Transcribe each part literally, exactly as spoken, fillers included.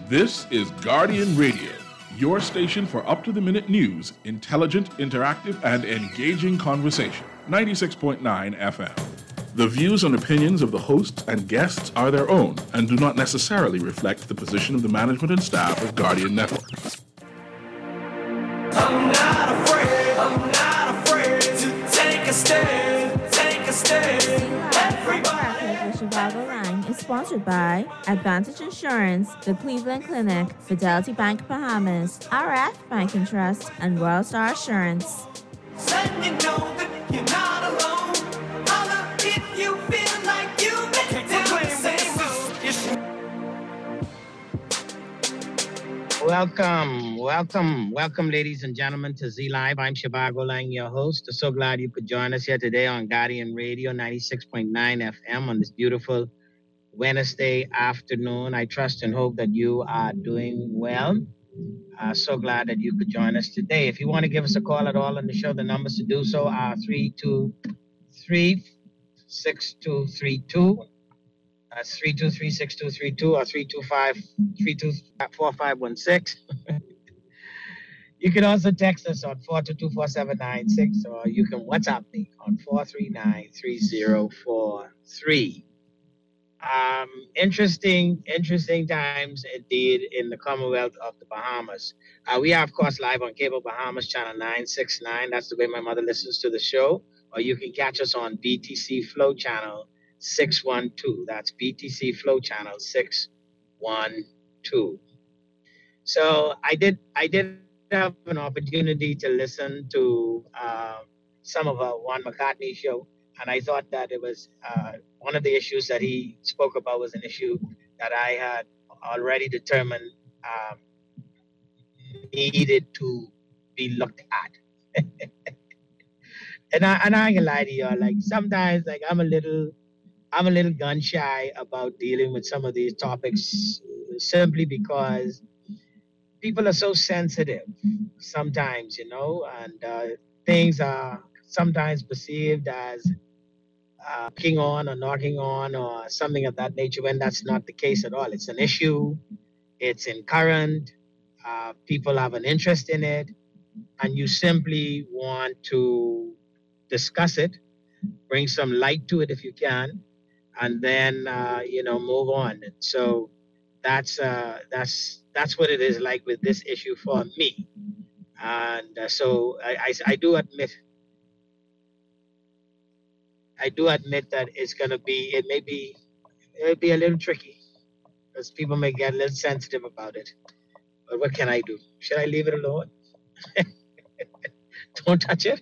This is Guardian Radio, your station for up-to-the-minute news, intelligent, interactive, and engaging conversation. ninety-six point nine F M. The views and opinions of the hosts and guests are their own and do not necessarily reflect the position of the management and staff of Guardian Network. I'm not afraid, I'm not afraid to take a stand, take a stand. Everybody. Chicago Line is sponsored by Advantage Insurance, the Cleveland Clinic, Fidelity Bank Bahamas, R F Bank and Trust, and Royal Star Assurance. Let you know that you're not alone. Holla if you feel like you make it down the same. Welcome, welcome, welcome, ladies and gentlemen, to Z Live. I'm Shabago Lang, your host. I'm so glad you could join us here today on Guardian Radio ninety-six point nine F M on this beautiful Wednesday afternoon. I trust and hope that you are doing well. Uh, so glad that you could join us today. If you want to give us a call at all on the show, the numbers to do so are three two three, six two three two. That's three two three, six two three two or three two five, three two four five one six. You can also text us on four two two, four seven nine six, or you can WhatsApp me on four three nine, three zero four three. Um, interesting, interesting times indeed in the Commonwealth of the Bahamas. Uh, we are, of course, live on Cable Bahamas Channel nine sixty-nine. That's the way my mother listens to the show. Or you can catch us on B T C Flow Channel six one two. That's B T C Flow Channel six one two. So I did, I did have an opportunity to listen to uh, some of uh, Juan McCartney's show. And I thought that it was uh, one of the issues that he spoke about was an issue that I had already determined um, needed to be looked at. and I and I ain't gonna lie to y'all, like sometimes like I'm a little I'm a little gun shy about dealing with some of these topics simply because people are so sensitive sometimes, you know, and uh, things are sometimes perceived as Uh, knocking on or knocking on or something of that nature when that's not the case at all. It's an issue, it's in current, uh, people have an interest in it, and you simply want to discuss it, bring some light to it if you can, and then uh, you know move on. And so that's uh, that's that's what it is like with this issue for me. And uh, so I, I, I do admit. I do admit that it's going to be, it may be, it'll be a little tricky because people may get a little sensitive about it. But what can I do? Should I leave it alone? Don't touch it?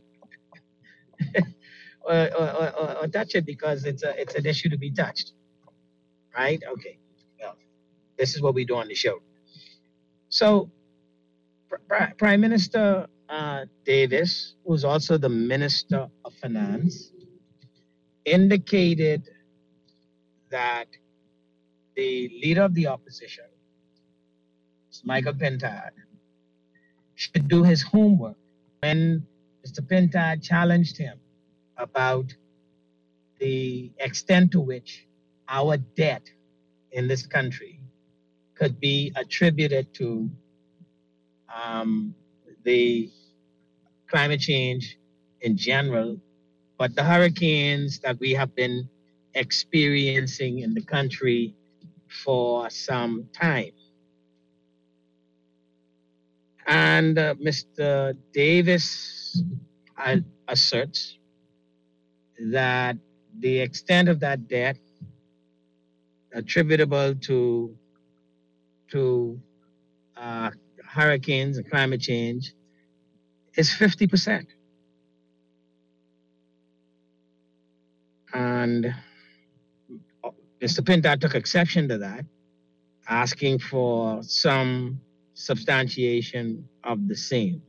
or, or, or, or touch it because it's a, it's an issue to be touched. Right? Okay. Well, this is what we do on the show. So, P- Prime Minister uh, Davis, who's also the Minister of Finance, indicated that the leader of the opposition, Michael Pintard, should do his homework. When Mister Pintard challenged him about the extent to which our debt in this country could be attributed to um, the climate change in general, but the hurricanes that we have been experiencing in the country for some time. And uh, Mister Davis uh, asserts that the extent of that debt attributable to, to uh, hurricanes and climate change is fifty percent. And Mister Pintard took exception to that, asking for some substantiation of the same.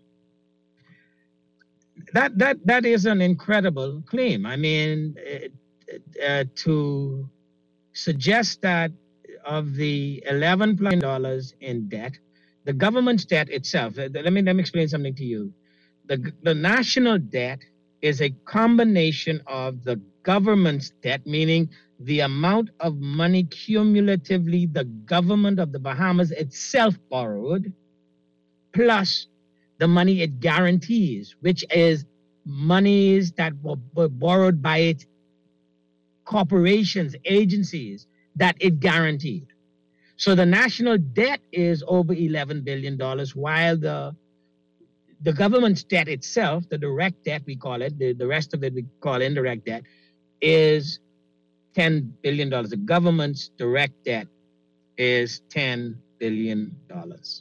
That that that is an incredible claim. I mean, uh, to suggest that of the eleven billion dollars in debt, the government's debt itself. Let me let me explain something to you. The the national debt is a combination of the government's debt, meaning the amount of money cumulatively the government of the Bahamas itself borrowed, plus the money it guarantees, which is monies that were, were borrowed by its corporations, agencies that it guaranteed. So the national debt is over eleven billion dollars, while the the government's debt itself, the direct debt we call it, the, the rest of it we call indirect debt, is ten billion dollars. The government's direct debt is ten billion dollars.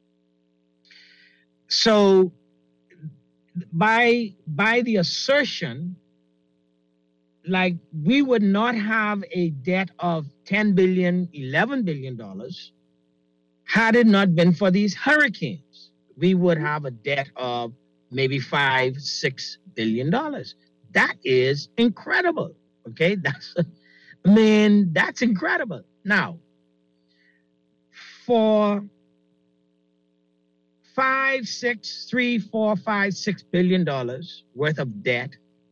So by, by the assertion, like we would not have a debt of ten billion dollars, eleven billion dollars had it not been for these hurricanes. We would have a debt of maybe five, six billion dollars. That is incredible. Okay, that's, I mean, that's incredible. Now, for five, six, three, four, five, six billion dollars worth of debt,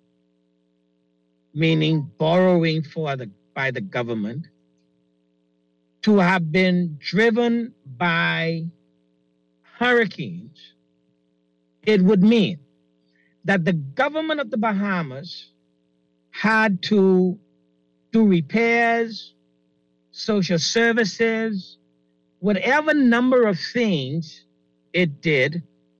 meaning borrowing for the by the government, to have been driven by hurricanes, it would mean that the government of the Bahamas had to do repairs, social services, whatever number of things it did,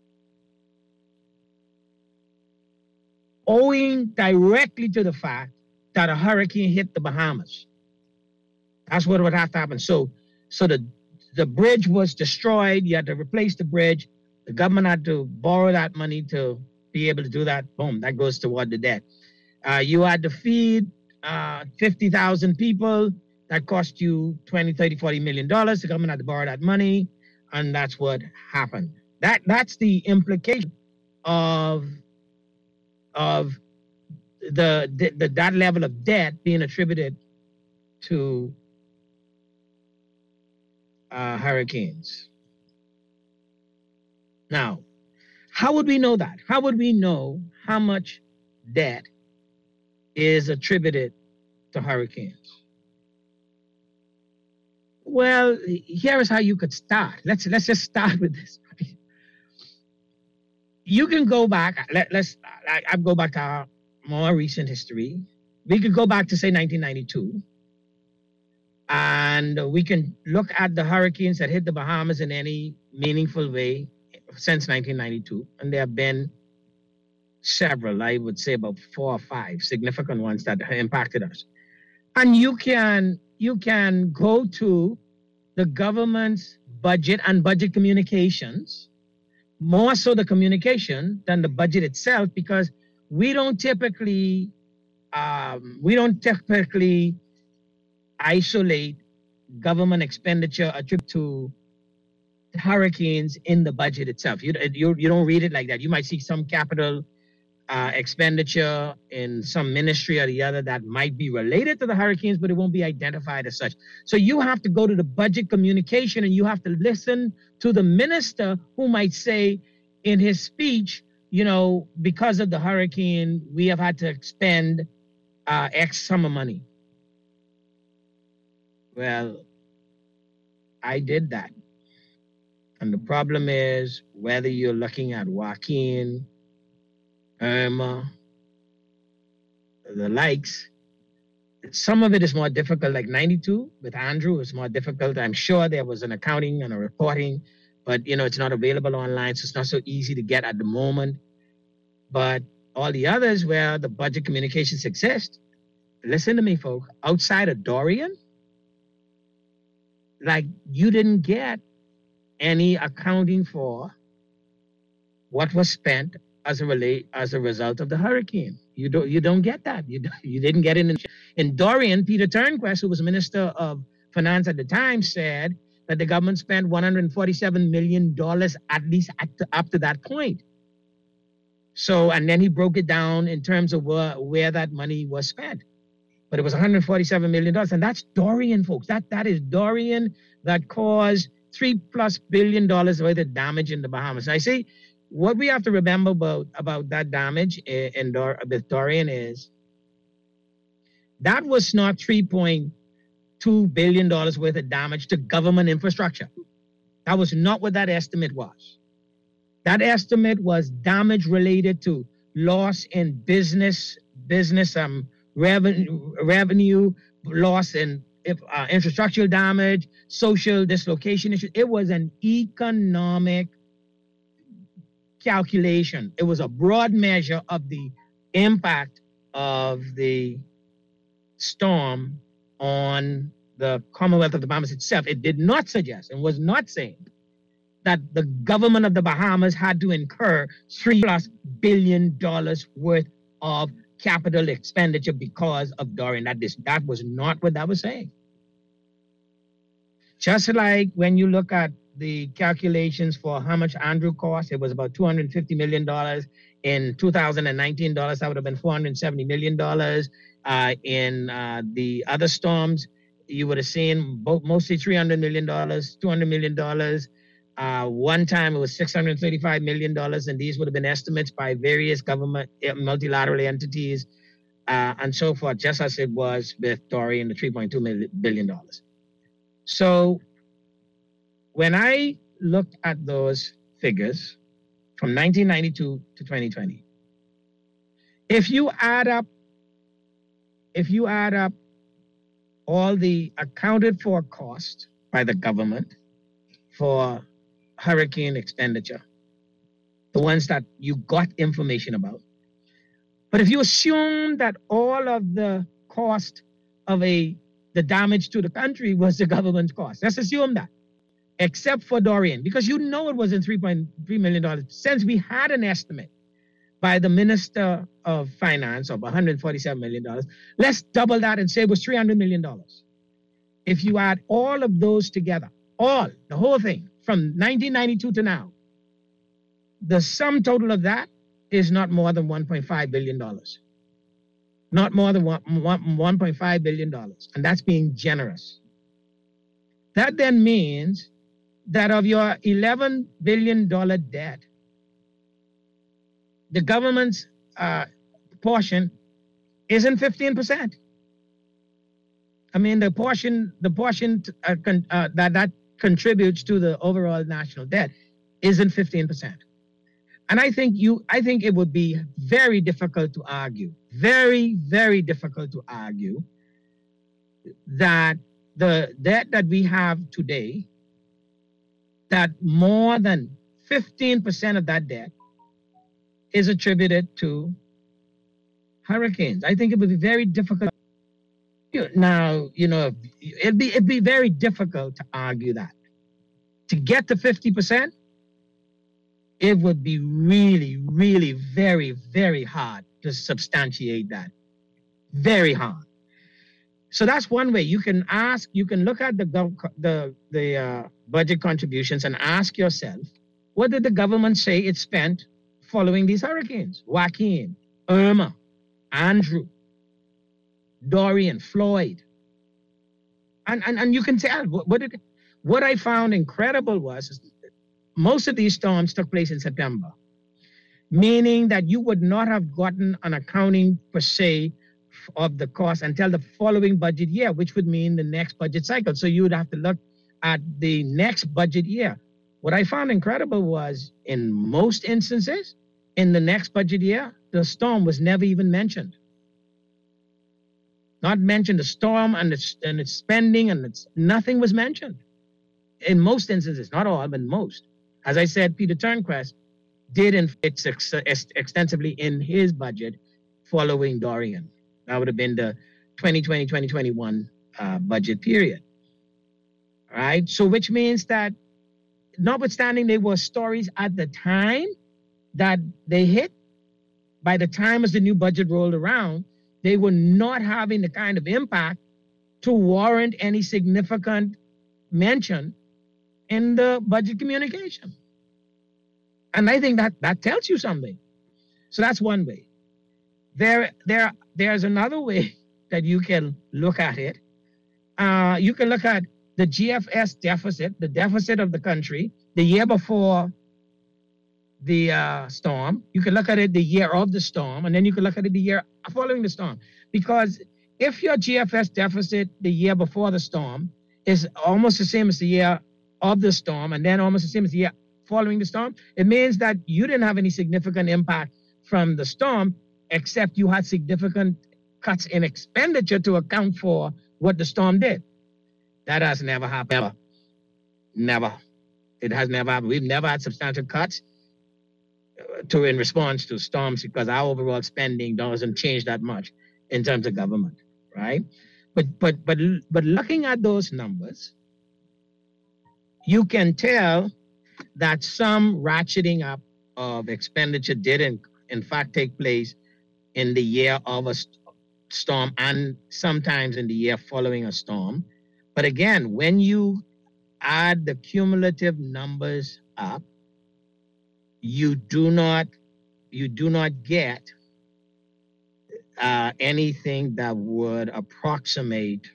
owing directly to the fact that a hurricane hit the Bahamas. That's what would have to happen. So, so the, the bridge was destroyed. You had to replace the bridge. The government had to borrow that money to be able to do that. Boom, that goes toward the debt. Uh, you had to feed uh, fifty thousand people. That cost you twenty, thirty, forty million dollars. The government had to borrow that money, and that's what happened. That that's the implication of of the, the, the that level of debt being attributed to uh, hurricanes. Now, how would we know that? How would we know how much debt is attributed to hurricanes? Well, here is how you could start. Let's let's just start with this. You can go back. Let, let's. I, I go back to our more recent history. We could go back to say nineteen ninety-two, and we can look at the hurricanes that hit the Bahamas in any meaningful way since nineteen ninety-two, and there have been several. I would say about four or five significant ones that impacted us. And you can you can go to the government's budget and budget communications, more so the communication than the budget itself, because we don't typically um, we don't typically isolate government expenditure attributed to hurricanes in the budget itself. You, you, you don't read it like that. You might see some capital uh, expenditure in some ministry or the other that might be related to the hurricanes, but it won't be identified as such. So you have to go to the budget communication and you have to listen to the minister who might say in his speech, you know, because of the hurricane, we have had to expend uh, X sum of money. Well, I did that. And the problem is whether you're looking at Joaquin, Irma, the likes, some of it is more difficult, like ninety-two with Andrew is more difficult. I'm sure there was an accounting and a reporting, but you know, it's not available online, so it's not so easy to get at the moment. But all the others where the budget communications exist, listen to me, folks, outside of Dorian, like you didn't get any accounting for what was spent as a relate as a result of the hurricane. You don't you don't get that. You you didn't get it in, in Dorian. Peter Turnquest, who was Minister of Finance at the time, said that the government spent one hundred forty-seven million dollars at least at the, up to that point. So, and then he broke it down in terms of where, where that money was spent. But it was one hundred forty-seven million dollars, and that's Dorian, folks. That that is Dorian that caused three plus billion dollars worth of damage in the Bahamas. And I say, what we have to remember about, about that damage in, in Dor- with Dorian is That was not three point two billion dollars worth of damage to government infrastructure. That was not what that estimate was. That estimate was damage related to loss in business, business um, revenue, revenue loss in uh, infrastructural damage, social dislocation issues. It was an economic calculation. It was a broad measure of the impact of the storm on the Commonwealth of the Bahamas itself. It did not suggest and was not saying that the government of the Bahamas had to incur three plus billion dollars worth of capital expenditure because of Dorian. That, this, that was not what that was saying. Just like when you look at the calculations for how much Andrew cost, it was about two hundred fifty million dollars. In two thousand nineteen dollars, that would have been four hundred seventy million dollars. Uh, in uh, the other storms, you would have seen both, mostly three hundred million dollars, two hundred million dollars. Uh, one time it was six hundred thirty-five million dollars, and these would have been estimates by various government, multilateral entities, uh, and so forth, just as it was with Dorian, the three point two billion dollars. So when I looked at those figures from nineteen ninety-two to twenty twenty, if you add up, if you add up all the accounted for cost by the government for hurricane expenditure, the ones that you got information about, but if you assume that all of the cost of a the damage to the country was the government's cost, let's assume that, except for Dorian, because you know it wasn't three point three million dollars, since we had an estimate by the Minister of Finance of one hundred forty-seven million dollars, let's double that and say it was three hundred million dollars. If you add all of those together, all, the whole thing, from nineteen ninety-two to now, the sum total of that is not more than one point five billion dollars. Not more than one point five billion dollars, and that's being generous. That then means that of your eleven billion dollars debt, the government's uh, portion isn't fifteen percent. I mean, the portion, the portion uh, con, uh, that that contributes to the overall national debt isn't fifteen percent. And I think you, I think it would be very difficult to argue, very, very difficult to argue that the debt that we have today, that more than fifteen percent of that debt is attributed to hurricanes. I think it would be very difficult. Now, you know, it'd be, it'd be very difficult to argue that. To get to fifty percent, it would be really, really very, very hard to substantiate that. Very hard. So that's one way. You can ask, you can look at the the, the uh, budget contributions and ask yourself, what did the government say it spent following these hurricanes? Joaquin, Irma, Andrew, Dorian, Floyd. And, and, and you can tell, what, what, did, what I found incredible was most of these storms took place in September, meaning that you would not have gotten an accounting per se of the cost until the following budget year, which would mean the next budget cycle. So you would have to look at the next budget year. What I found incredible was, in most instances, in the next budget year, the storm was never even mentioned. Not mentioned, the storm and its, and its spending, and its, nothing was mentioned. In most instances, not all, but most. As I said, Peter Turnquest did inflict extensively in his budget following Dorian. That would have been the twenty twenty, twenty twenty-one uh, budget period. All right, so which means that notwithstanding there were stories at the time that they hit, by the time as the new budget rolled around, they were not having the kind of impact to warrant any significant mention in the budget communication. And I think that that tells you something. So that's one way. There, there, there's another way that you can look at it. Uh, you can look at the G F S deficit, the deficit of the country, the year before the uh, storm. You can look at it the year of the storm, and then you can look at it the year following the storm. Because if your G F S deficit the year before the storm is almost the same as the year of the storm, and then almost the same as the year following the storm, it means that you didn't have any significant impact from the storm, except you had significant cuts in expenditure to account for what the storm did. That has never happened. Ever. Never. It has never happened. We've never had substantial cuts to in response to storms because our overall spending doesn't change that much in terms of government, right? But but but but looking at those numbers, you can tell that some ratcheting up of expenditure did in, in fact take place in the year of a st- storm and sometimes in the year following a storm. But again, when you add the cumulative numbers up, you do not you do not get uh, anything that would approximate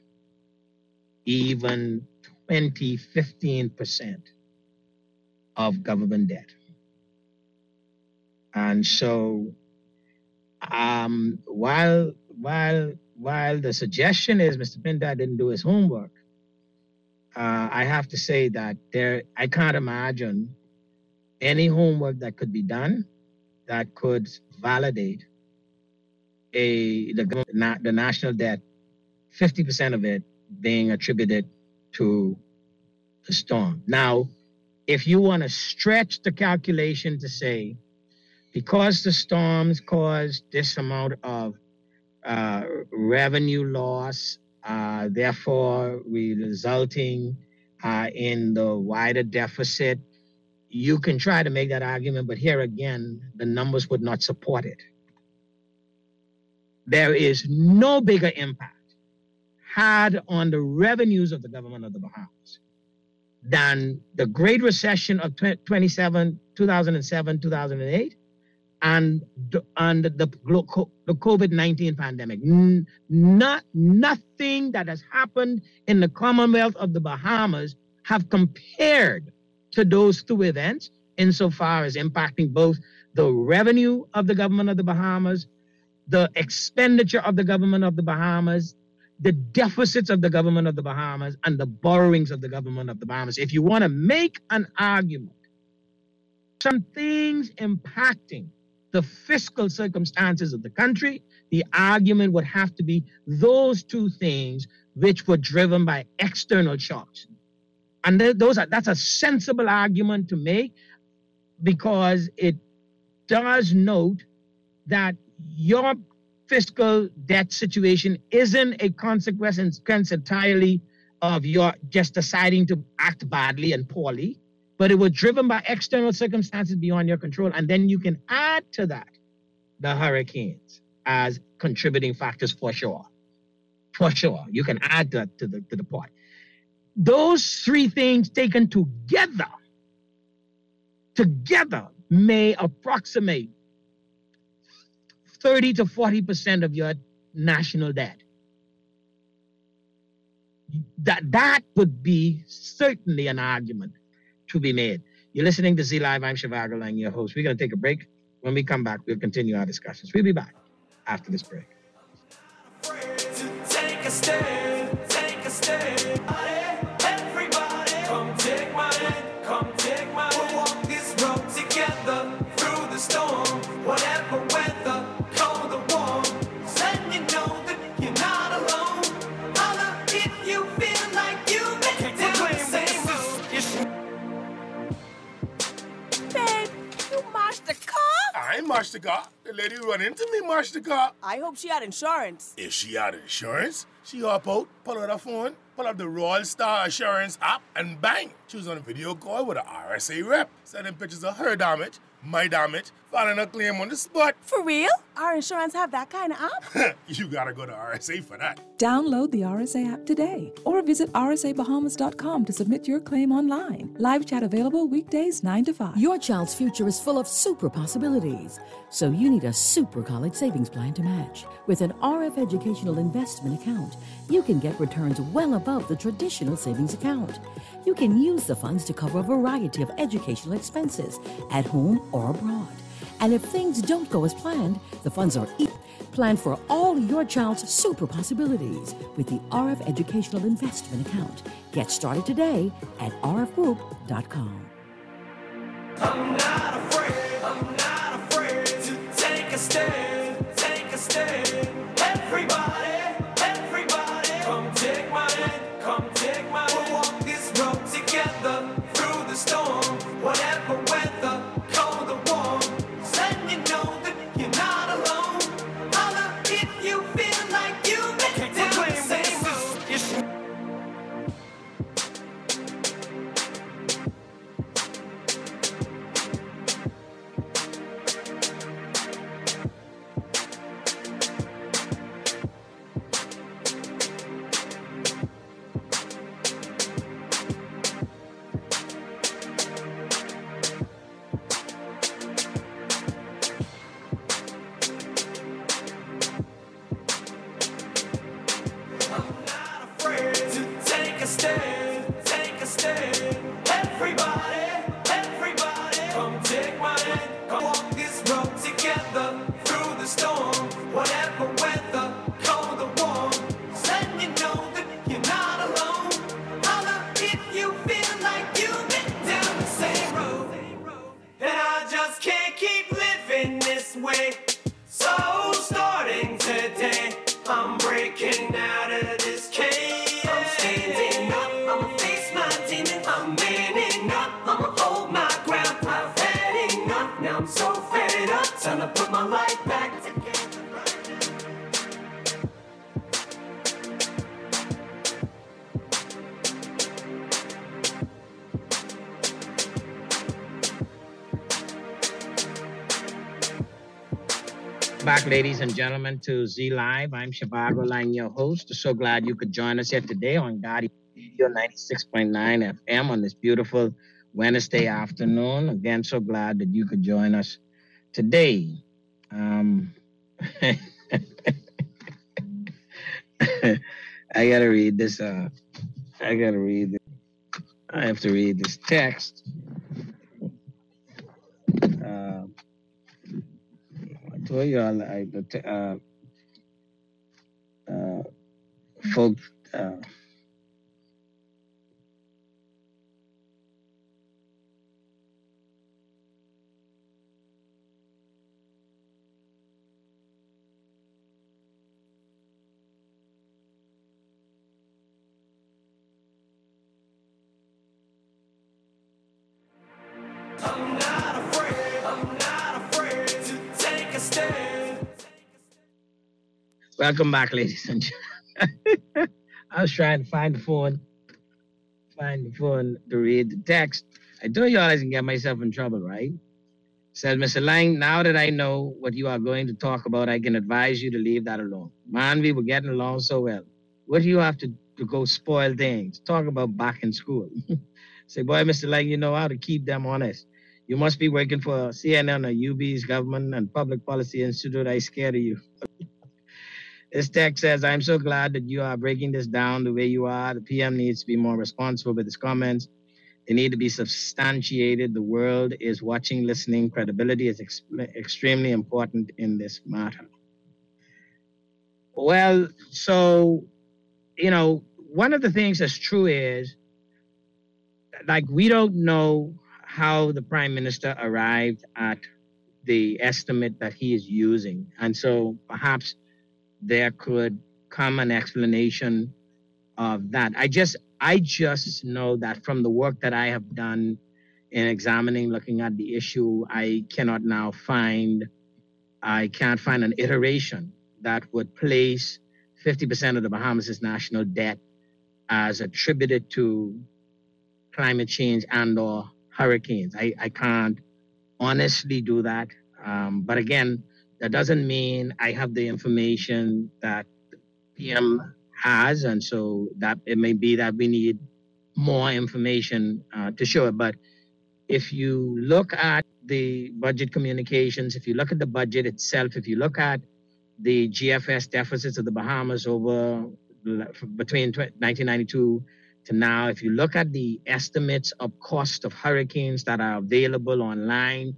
even twenty, fifteen percent of government debt. And so um, while while while the suggestion is Mister Pindar didn't do his homework, uh, I have to say that there I can't imagine any homework that could be done that could validate a the, not the national debt, fifty percent of it being attributed to the storm. Now, if you want to stretch the calculation to say, because the storms caused this amount of uh, revenue loss, uh, therefore resulting uh, in the wider deficit, you can try to make that argument, but here again, the numbers would not support it. There is no bigger impact had on the revenues of the government of the Bahamas than the Great Recession of twenty-seven, two thousand seven, two thousand eight, and the, and the, the COVID nineteen pandemic. N- not, nothing that has happened in the Commonwealth of the Bahamas have compared to those two events insofar as impacting both the revenue of the government of the Bahamas, the expenditure of the government of the Bahamas, the deficits of the government of the Bahamas, and the borrowings of the government of the Bahamas. If you want to make an argument, some things impacting the fiscal circumstances of the country, the argument would have to be those two things which were driven by external shocks. And th- those are that's a sensible argument to make because it does note that your fiscal debt situation isn't a consequence entirely of your just deciding to act badly and poorly, but it was driven by external circumstances beyond your control. And then you can add to that the hurricanes as contributing factors for sure. For sure. You can add that to the, to the pot. Those three things taken together, together may approximate thirty to forty percent of your national debt. That, that would be certainly an argument to be made. You're listening to Z Live. I'm Shivago Lang, your host. We're going to take a break. When we come back, we'll continue our discussions. We'll be back after this break. Take a stand, take a stand. Everybody, come take my hand, come take my hand. We'll walk this road together through the storm, whatever weather, cold or warm. Letting you know that you're not alone. Holla if you feel like you make the same move. Babe, you mashed the car? I ain't mashed the car. The lady run into me mashed the car. I hope she had insurance. If she had insurance, she hop out, pull out her phone, pull up the Royal Star Assurance app, and bang! She was on a video call with an R S A rep, sending pictures of her damage, my damage, filing a claim on the spot. For real? Our insurance have that kind of app? You gotta go to R S A for that. Download the R S A app today or visit r s a bahamas dot com to submit your claim online. Live chat available weekdays nine to five. Your child's future is full of super possibilities, so you need a super college savings plan to match. With an R F Educational Investment Account, you can get returns well above the traditional savings account. You can use the funds to cover a variety of educational expenses at home or abroad. And if things don't go as planned, the funds are e- Plan for all your child's super possibilities with the R F Educational Investment Account. Get started today at r f group dot com. I'm not afraid, I'm not afraid to take a stand, take a stand. Everybody, everybody, come take my hand, come take my hand. We'll walk this road together through the storm, whatever weather, cold or warm. Let you know that you're not alone. Holler if you feel like you've been down the same road. Back, ladies and gentlemen, to Z Live. I'm Shivago Lang, your host. So glad you could join us here today on Guardian Radio ninety-six point nine F M on this beautiful Wednesday afternoon. Again, so glad that you could join us today. Um, I gotta read this. Uh, I gotta read this. I have to read this text. Uh, I told you all, I, uh, uh, folk, uh, I'm not afraid, I'm not afraid to take a stand. Welcome back, ladies and gentlemen. I was trying to find the phone, find the phone to read the text. I told you all I can get myself in trouble, right? Says Mister Lang, now that I know what you are going to talk about, I can advise you to leave that alone. Man, we were getting along so well. What do you have to, to go spoil things? Talk about back in school. Say, boy, Mister Lang, you know how to keep them honest. You must be working for C N N or U B's Government and Public Policy Institute. I scared of you. This text says, I'm so glad that you are breaking this down the way you are. The P M needs to be more responsible with his comments. They need to be substantiated. The world is watching, listening. Credibility is ex- extremely important in this matter. Well, so, you know, one of the things that's true is, like, we don't know how the Prime Minister arrived at the estimate that he is using. And so perhaps there could come an explanation of that. I just I just know that from the work that I have done in examining, looking at the issue, I cannot now find, I can't find an iteration that would place fifty percent of the Bahamas' national debt as attributed to climate change and or hurricanes. I, I can't honestly do that. Um, but again, that doesn't mean I have the information that the P M has. And so that it may be that we need more information uh, to show it. But if you look at the budget communications, if you look at the budget itself, if you look at the G F S deficits of the Bahamas over between nineteen ninety-two to now, if you look at the estimates of cost of hurricanes that are available online,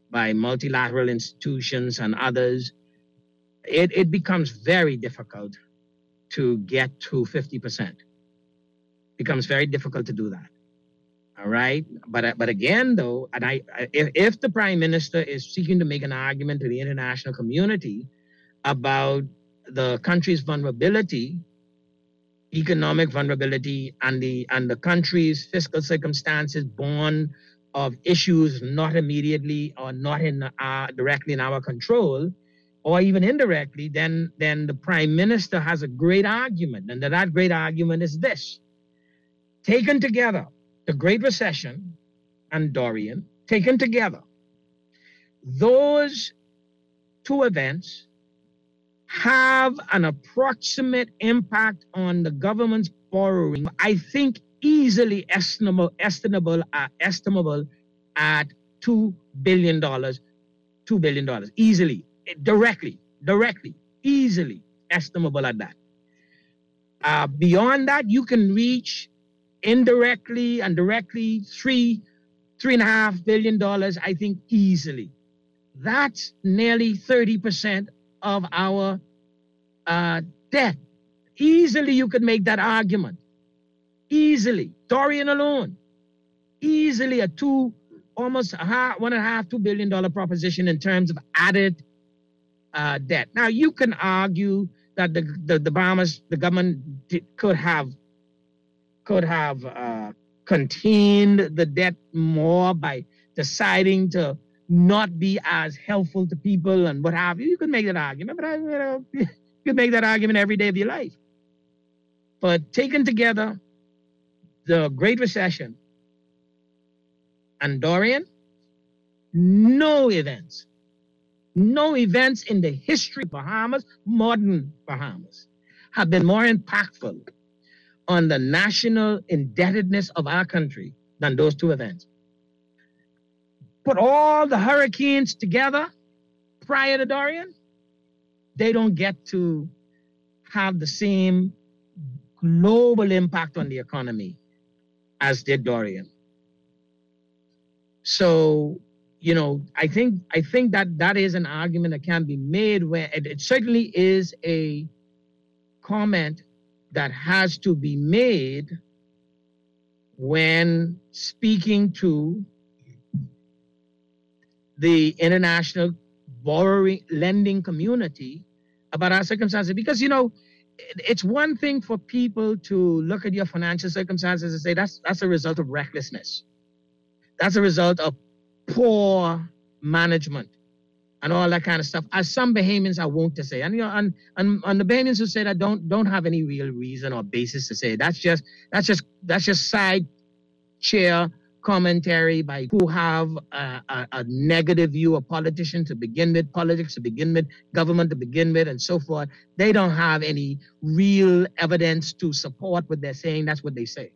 by multilateral institutions and others, it, it becomes very difficult to get to fifty percent. Becomes very difficult to do that. All right. But but again, though, and I, I if, if the prime minister is seeking to make an argument to the international community about the country's vulnerability, economic vulnerability, and the and the country's fiscal circumstances born of issues not immediately or not in uh, directly in our control, or even indirectly, then then the prime minister has a great argument, and that, that great argument is this: taken together, the Great Recession and Dorian, taken together, those two events have an approximate impact on the government's borrowing, I think easily estimable, estimable, uh, estimable at two billion dollars, two billion dollars, easily, directly, directly, easily estimable at that. Uh, beyond that, you can reach indirectly and directly three, three and a half billion dollars, I think easily. That's nearly thirty percent of our uh, debt. Easily you could make that argument. Easily. Dorian alone. Easily a two, almost a half, one and a half, two billion dollar proposition in terms of added uh, debt. Now you can argue that the the, the Bahamas, the government did, could have could have uh, contained the debt more by deciding to not be as helpful to people and what have you. You could make that argument, but I, you know, you could make that argument every day of your life. But taken together, the Great Recession and Dorian, no events, no events in the history of Bahamas, modern Bahamas, have been more impactful on the national indebtedness of our country than those two events. Put all the hurricanes together prior to Dorian, they don't get to have the same global impact on the economy as did Dorian. So, you know, I think I think that that is an argument that can be made where it, it certainly is a comment that has to be made when speaking to the international borrowing, lending community about our circumstances. Because, you know, it's one thing for people to look at your financial circumstances and say that's that's a result of recklessness. That's a result of poor management and all that kind of stuff, as some Bahamians are wont to say. And you know, and, and, and the Bahamians who say that don't don't have any real reason or basis to say it. That's just that's just that's just side chair commentary by who have a, a, a negative view of politicians to begin with, politics to begin with, government to begin with, and so forth. They don't have any real evidence to support what they're saying. That's what they say.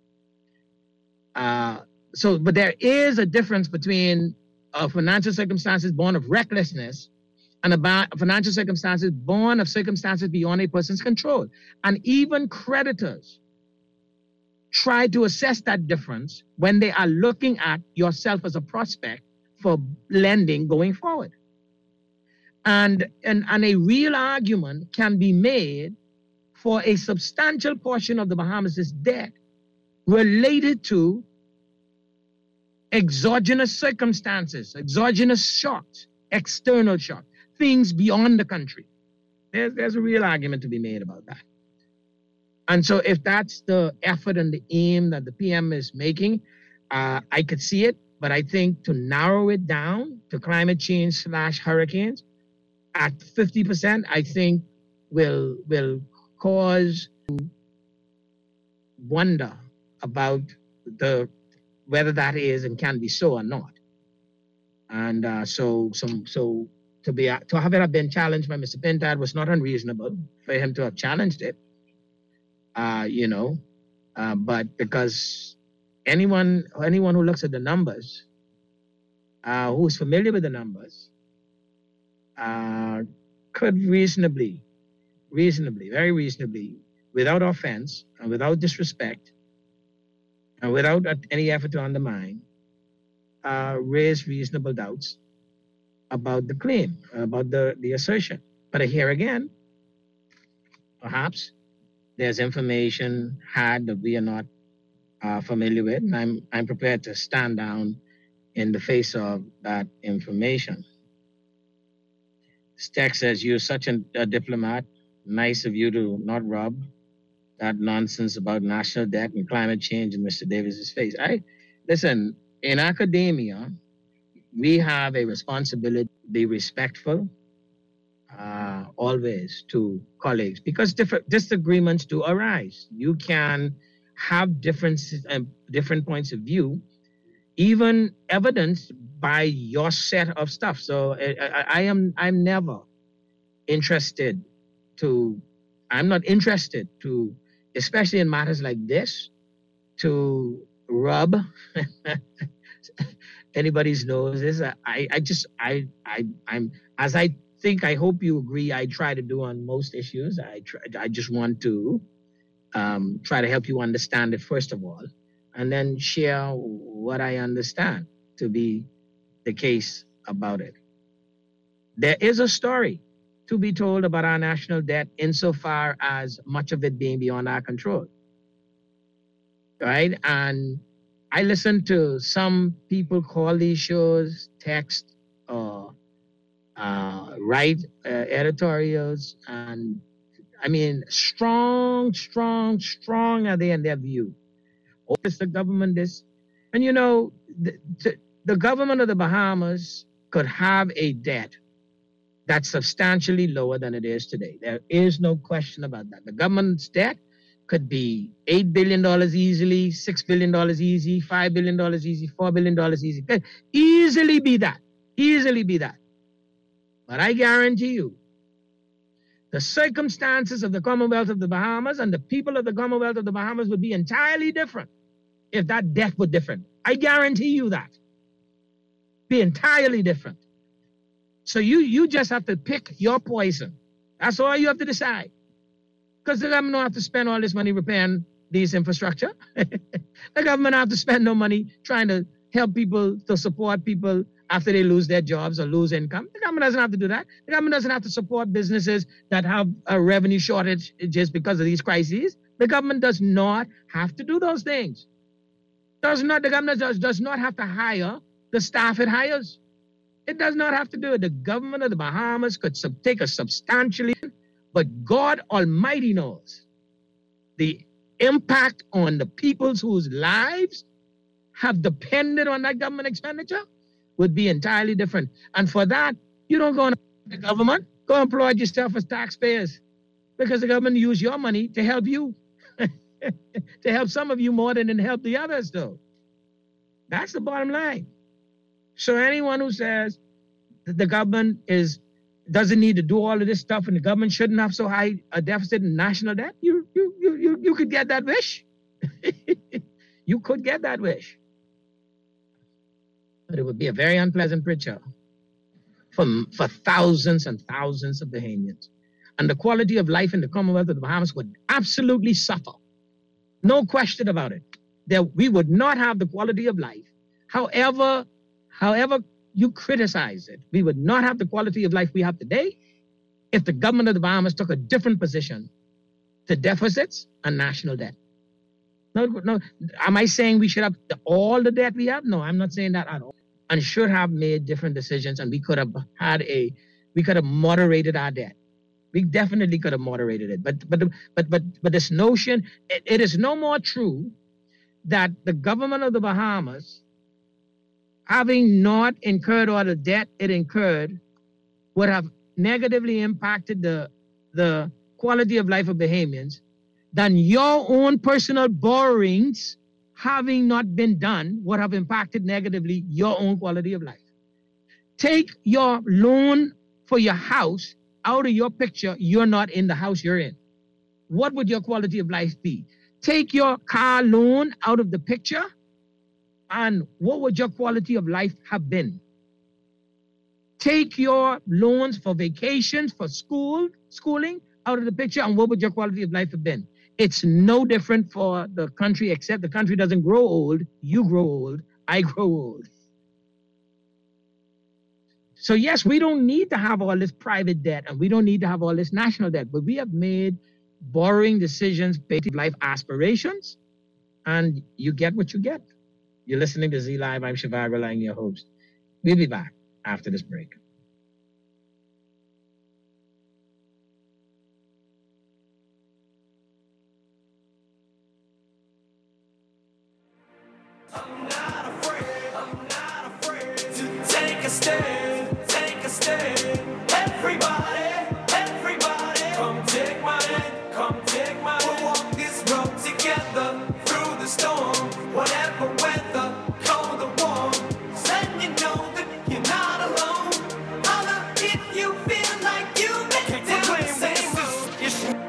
Uh, so, but there is a difference between uh, financial circumstances born of recklessness and about financial circumstances born of circumstances beyond a person's control. And even creditors try to assess that difference when they are looking at yourself as a prospect for lending going forward. And, and, and a real argument can be made for a substantial portion of the Bahamas' debt related to exogenous circumstances, exogenous shocks, external shocks, things beyond the country. There's, there's a real argument to be made about that. And so if that's the effort and the aim that the P M is making, uh, I could see it, but I think to narrow it down to climate change slash hurricanes at fifty percent, I think will, will cause wonder about the whether that is and can be so or not. And uh, so, some, so to be to have it been challenged by Mister Pintard was not unreasonable for him to have challenged it. Uh, you know, uh, but because anyone anyone who looks at the numbers, uh, who's familiar with the numbers, uh, could reasonably, reasonably, very reasonably, without offense and without disrespect, and without any effort to undermine, uh, raise reasonable doubts about the claim, about the, the assertion. But here again, perhaps there's information had that we are not uh, familiar with, and I'm, I'm prepared to stand down in the face of that information. This text says, you're such a, a diplomat. Nice of you to not rub that nonsense about national debt and climate change in Mister Davis's face. I listen, in academia, we have a responsibility to be respectful uh, always to colleagues, because different disagreements do arise. You can have differences and uh, different points of view, even evidenced by your set of stuff. So I, I, I am I'm never interested to, I'm not interested to, especially in matters like this, to rub anybody's noses. I, I just, I, I, I'm, as I think, I hope you agree, I try to do on most issues. I try, I just want to um, try to help you understand it first of all, and then share what I understand to be the case about it. There is a story to be told about our national debt insofar as much of it being beyond our control, right? And I listen to some people call these shows, text, or uh, write uh, editorials, and I mean, strong, strong, strong are they in their view. Oh, it's the government this, and you know, the, the, the government of the Bahamas could have a debt that's substantially lower than it is today. There is no question about that. The government's debt could be eight billion dollars easily, six billion dollars easy, five billion dollars easy, four billion dollars easy. Could easily be that, easily be that. But I guarantee you, the circumstances of the Commonwealth of the Bahamas and the people of the Commonwealth of the Bahamas would be entirely different if that debt were different. I guarantee you that. Be entirely different. So you, you just have to pick your poison. That's all you have to decide. Because the government don't have to spend all this money repairing these infrastructure. The government don't have to spend no money trying to help people, to support people after they lose their jobs or lose income. The government doesn't have to do that. The government doesn't have to support businesses that have a revenue shortage just because of these crises. The government does not have to do those things. Does not, the government does, does not have to hire the staff it hires. It does not have to do it. The government of the Bahamas could sub- take a substantially, but God Almighty knows the impact on the peoples whose lives have depended on that government expenditure would be entirely different. And for that, you don't go on the government, go employ yourself as taxpayers, because the government use your money to help you, to help some of you more than to help the others, though. That's the bottom line. So anyone who says that the government is doesn't need to do all of this stuff and the government shouldn't have so high a deficit in national debt, you you you you, you could get that wish. You could get that wish. But it would be a very unpleasant picture for, for thousands and thousands of Bahamians. And the quality of life in the Commonwealth of the Bahamas would absolutely suffer. No question about it. There, we would not have the quality of life. However, however you criticize it, we would not have the quality of life we have today if the government of the Bahamas took a different position to deficits and national debt. No, no. Am I saying we should have the, all the debt we have? No, I'm not saying that at all. And should have made different decisions, and we could have had a, we could have moderated our debt. We definitely could have moderated it. But but but but but this notion, it, it is no more true that the government of the Bahamas, having not incurred all the debt it incurred, would have negatively impacted the the quality of life of Bahamians than your own personal borrowings, having not been done, would have impacted negatively your own quality of life. Take your loan for your house out of your picture, you're not in the house you're in. What would your quality of life be? Take your car loan out of the picture, and what would your quality of life have been? Take your loans for vacations, for school, schooling out of the picture, and what would your quality of life have been? It's no different for the country, except the country doesn't grow old. You grow old. I grow old. So yes, we don't need to have all this private debt and we don't need to have all this national debt, but we have made borrowing decisions based on life aspirations, and you get what you get. You're listening to Z Live. I'm Shivago Lang, your host. We'll be back after this break. I'm not afraid, I'm not afraid to take a stand, take a stand. Everybody, everybody, come take my hand, come take my hand. We'll walk this road together through the storm, whatever weather, cold or warm. Let you know that you're not alone. Holla if you feel like you've been down the same road.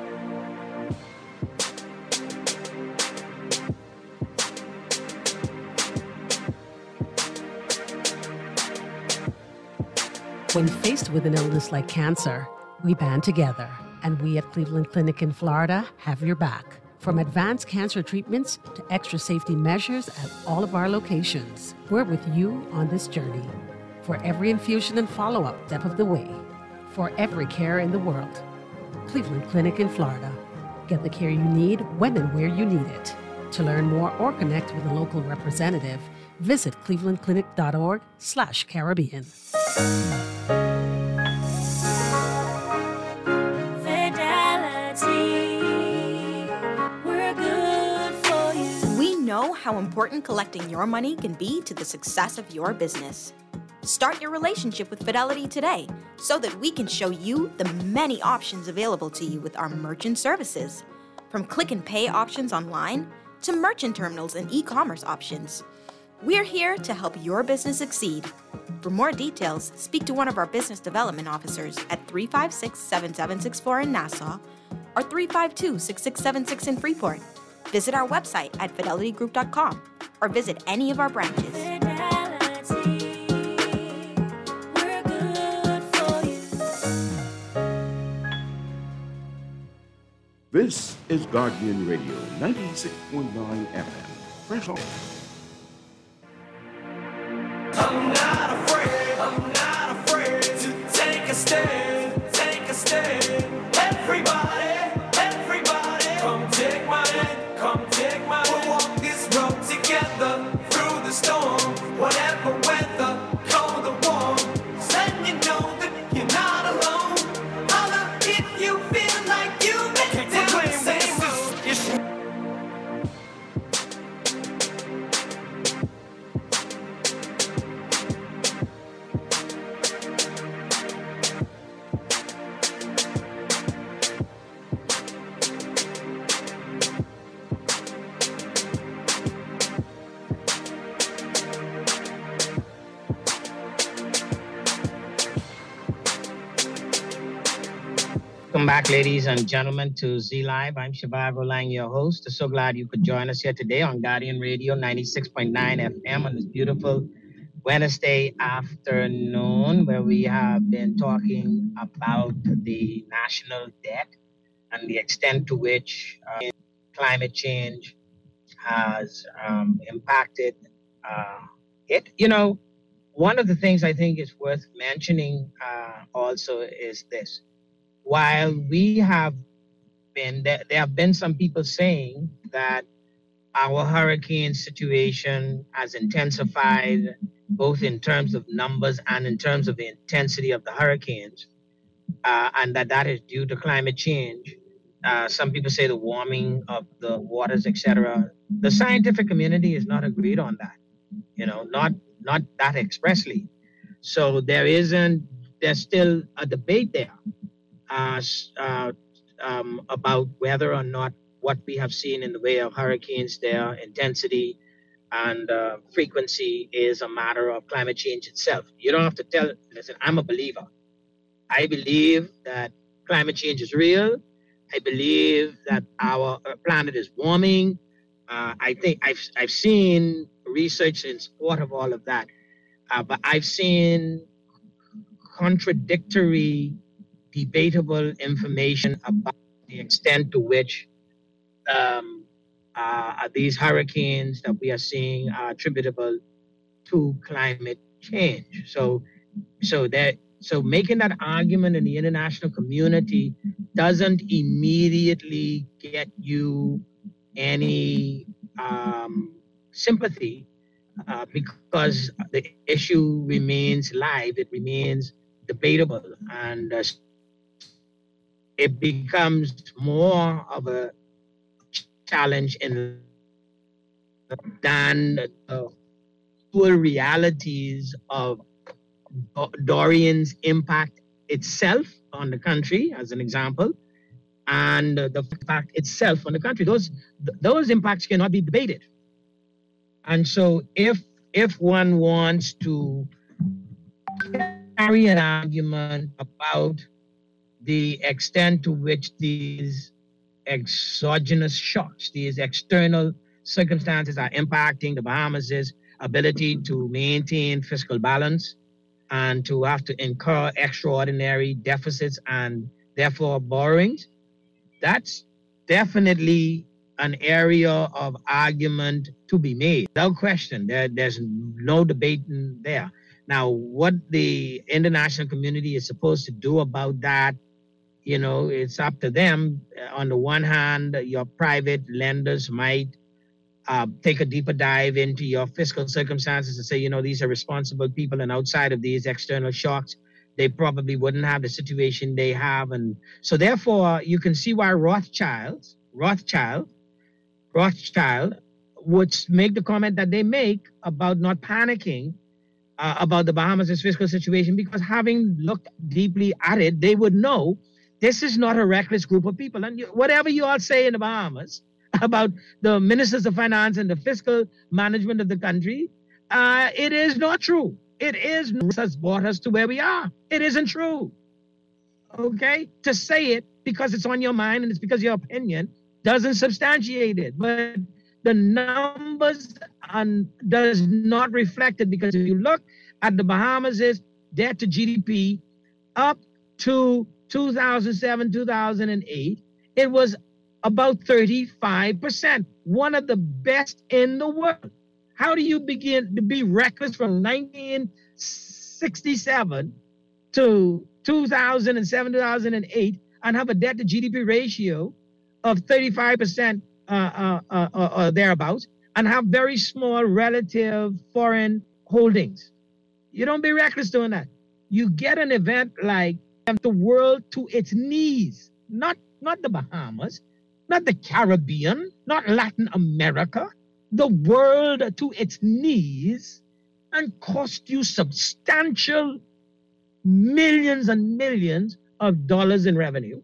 When faced with an illness like cancer, we band together, and we at Cleveland Clinic in Florida have your back. From advanced cancer treatments to extra safety measures at all of our locations, we're with you on this journey. For every infusion and follow-up step of the way, for every care in the world, Cleveland Clinic in Florida. Get the care you need when and where you need it. To learn more or connect with a local representative, visit clevelandclinic.org slash Caribbean. We know how important collecting your money can be to the success of your business. Start your relationship with Fidelity today so that we can show you the many options available to you with our merchant services. From click and pay options online to merchant terminals and e-commerce options. We're here to help your business succeed. For more details, speak to one of our business development officers at three five six, seven seven six four in Nassau or three five two, six six seven six in Freeport. Visit our website at fidelity group dot com or visit any of our branches. Fidelity, we're good for you. This is Guardian Radio, ninety-six point nine F M. Fresh off. I'm not afraid, I'm not afraid to take a stand, take a stand. Everybody, everybody, come take my hand, come take my hand. We'll walk this road together through the storm, whatever weather, cold or warm. Let you know that you're not alone. Holla if you feel like you've been down the same road. Welcome back, ladies and gentlemen, to Z Live. I'm Shivago Lang, your host. I'm so glad you could join us here today on Guardian Radio ninety-six point nine F M on this beautiful Wednesday afternoon, where we have been talking about the national debt and the extent to which uh, climate change has um, impacted uh, it. You know, one of the things I think is worth mentioning uh, also is this. While we have been, there, there have been some people saying that our hurricane situation has intensified both in terms of numbers and in terms of the intensity of the hurricanes, uh, and that that is due to climate change. Uh, some people say the warming of the waters, et cetera. The scientific community is not agreed on that, you know, not not that expressly. So there isn't, there's still a debate there. Uh, uh, um, about whether or not what we have seen in the way of hurricanes, their intensity and uh, frequency is a matter of climate change itself. You don't have to tell, listen, I'm a believer. I believe that climate change is real. I believe that our planet is warming. Uh, I think I've, I've seen research in support of all of that, uh, but I've seen contradictory debatable information about the extent to which um, uh, these hurricanes that we are seeing are attributable to climate change. So So that so making that argument in the international community doesn't immediately get you any um, sympathy uh, because the issue remains live, it remains debatable, and uh, it becomes more of a challenge in than the full realities of Dorian's impact itself on the country, as an example, and the fact itself on the country. Those those impacts cannot be debated. And so, if if one wants to carry an argument about the extent to which these exogenous shocks, these external circumstances are impacting the Bahamas' ability to maintain fiscal balance and to have to incur extraordinary deficits and therefore borrowings, that's definitely an area of argument to be made. Without question, there, there's no debate in there. Now, what the international community is supposed to do about that, you know, it's up to them. On the one hand, your private lenders might uh, take a deeper dive into your fiscal circumstances and say, you know, these are responsible people, and outside of these external shocks, they probably wouldn't have the situation they have. And so therefore, you can see why Rothschild, Rothschild, Rothschild would make the comment that they make about not panicking uh, about the Bahamas' fiscal situation, because having looked deeply at it, they would know this is not a reckless group of people. And you, whatever you all say in the Bahamas about the ministers of finance and the fiscal management of the country, uh, it is not true. It is has brought us to where we are. It isn't true. Okay? To say it because it's on your mind and it's because your opinion doesn't substantiate it. But the numbers un- does not reflect it, because if you look at the Bahamas' debt to G D P up to two thousand seven, two thousand eight, it was about thirty-five percent, one of the best in the world. How do you begin to be reckless from nineteen sixty-seven to two thousand seven, two thousand eight and have a debt to G D P ratio of thirty-five percent uh, uh, uh, uh, uh, thereabouts, and have very small relative foreign holdings? You don't be reckless doing that. You get an event like the world to its knees, not, not the Bahamas, not the Caribbean, not Latin America, the world to its knees, and cost you substantial millions and millions of dollars in revenue.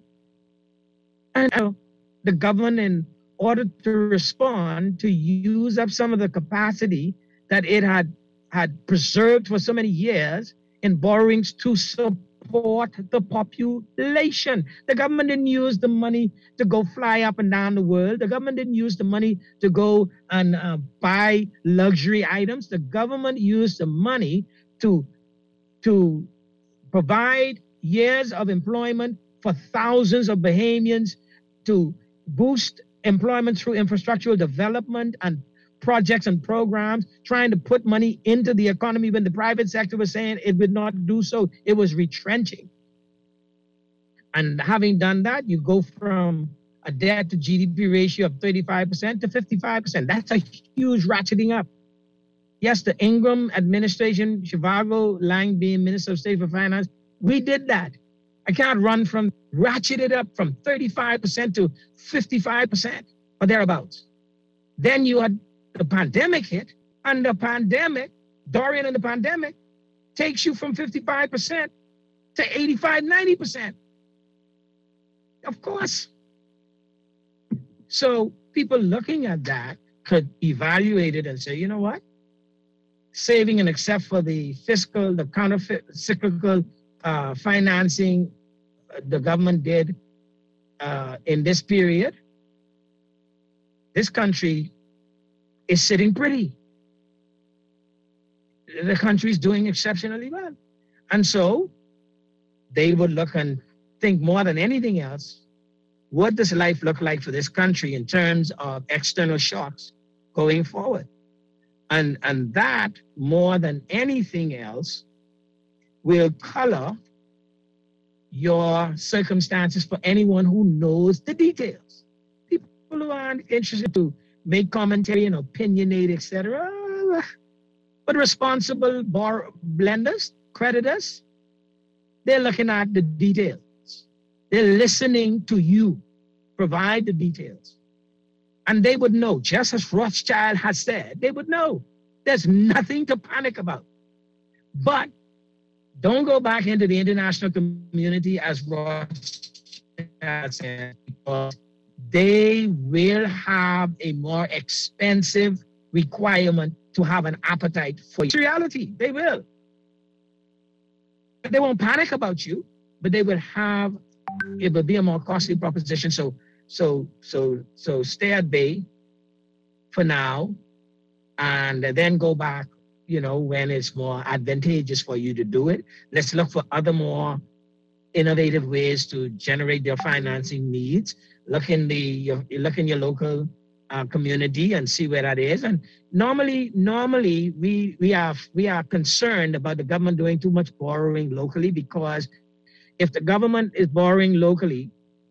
And uh, the government, in order to respond, to use up some of the capacity that it had, had preserved for so many years in borrowings to support the population. The government didn't use the money to go fly up and down the world. The government didn't use the money to go and uh, buy luxury items. The government used the money to, to provide years of employment for thousands of Bahamians, to boost employment through infrastructural development and projects and programs, trying to put money into the economy when the private sector was saying it would not do so. It was retrenching. And having done that, you go from a debt to G D P ratio of thirty-five percent to fifty-five percent. That's a huge ratcheting up. Yes, the Ingram administration, Zhivago Lang being Minister of State for Finance, we did that. I can't run from, ratchet it up from thirty-five percent to fifty-five percent or thereabouts. Then you had the pandemic hit, and the pandemic, Dorian and the pandemic, takes you from fifty-five percent to eighty-five, ninety percent. Of course. So people looking at that could evaluate it and say, you know what? Saving, and except for the fiscal, the counter-cyclical uh, financing the government did uh, in this period, this country is sitting pretty. The country is doing exceptionally well. And so they would look and think more than anything else, what does life look like for this country in terms of external shocks going forward? And, and that, more than anything else, will color your circumstances for anyone who knows the details. People who aren't interested to make commentary and opinionate, et cetera. But responsible bar- blenders, creditors, they're looking at the details. They're listening to you provide the details. And they would know, just as Rothschild has said, they would know there's nothing to panic about. But don't go back into the international community as Rothschild said, because they will have a more expensive requirement to have an appetite for you. It's reality, they will. They won't panic about you, but they will have, it will be a more costly proposition. So, so, so, so stay at bay for now, and then go back, you know, when it's more advantageous for you to do it. Let's look for other more innovative ways to generate their financing needs. Look in the, your, look in your local uh, community and see where that is. And normally, normally we we are we are concerned about the government doing too much borrowing locally, because if the government is borrowing locally,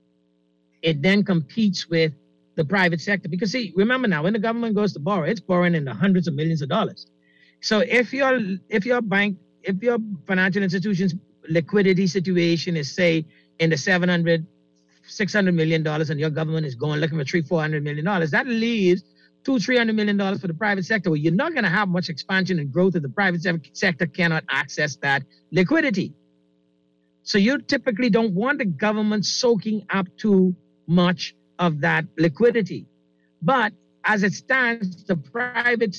it then competes with the private sector. Because see, remember now, when the government goes to borrow, it's borrowing in the hundreds of millions of dollars. So if your if your bank, if your financial institution's liquidity situation is, say, in the seven hundred, six hundred million dollars, and your government is going looking for three, four hundred million dollars, that leaves two, three hundred million dollars for the private sector. Well, you're not going to have much expansion and growth if the private sector cannot access that liquidity. So you typically don't want the government soaking up too much of that liquidity. But as it stands, the private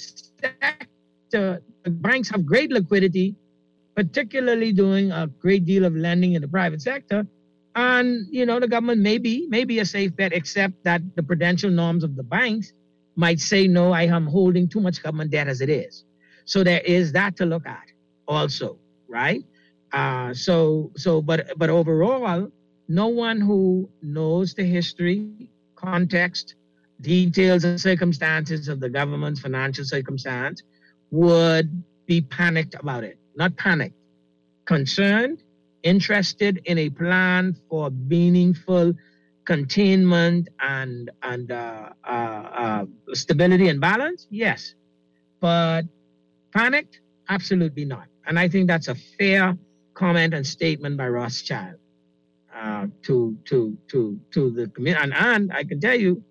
sector, the banks have great liquidity, particularly doing a great deal of lending in the private sector. And, you know, the government may be, may be a safe bet, except that the prudential norms of the banks might say, no, I am holding too much government debt as it is. So there is that to look at also, right? Uh, so, so, but, but overall, no one who knows the history, context, details and circumstances of the government's financial circumstance would be panicked about it. Not panicked, concerned, interested in a plan for meaningful containment and and uh, uh, uh, stability and balance. Yes, but panicked, absolutely not. And I think that's a fair comment and statement by Rothschild uh, to to to to the community. And, and I can tell you,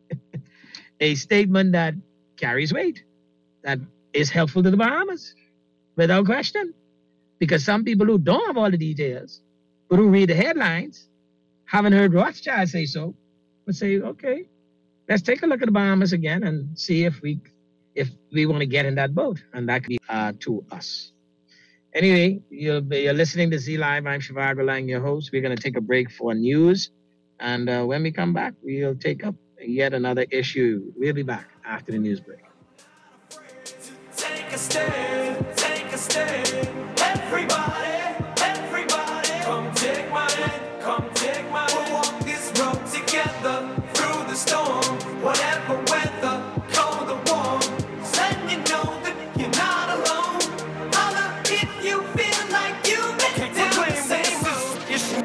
a statement that carries weight, that is helpful to the Bahamas, without question. Because some people who don't have all the details, but who read the headlines, haven't heard Rothschild say so, would say, okay, let's take a look at the Bahamas again and see if we if we want to get in that boat. And that could be uh, to us. Anyway, you're, you're listening to Z Live. I'm Shivago Lang, your host. We're going to take a break for news. And uh, when we come back, we'll take up yet another issue. We'll be back after the news break. Take a stand, take a stand. Everybody, everybody, come take my hand, come take my hand. We'll walk this road together through the storm, whatever weather, cold or warm. Let you know that you're not alone. Holler if you feel like you've been down the same road.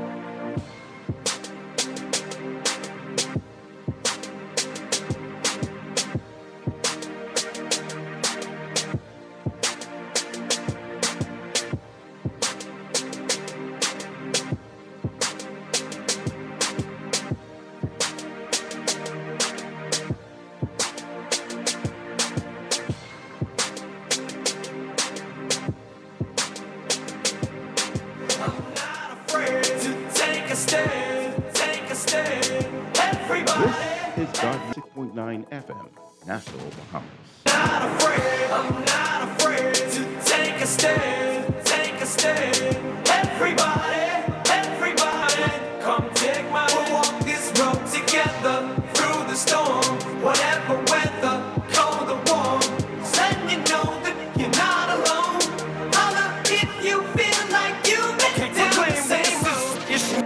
F M, Nassau, Bahamas. Not afraid, I'm not afraid to take a stand, take a stand. Everybody, everybody, come take my hand. We'll walk this road together through the storm, whatever weather, cold or warm. Let you know that you're not alone. Holler if you feel like you've been down the same road.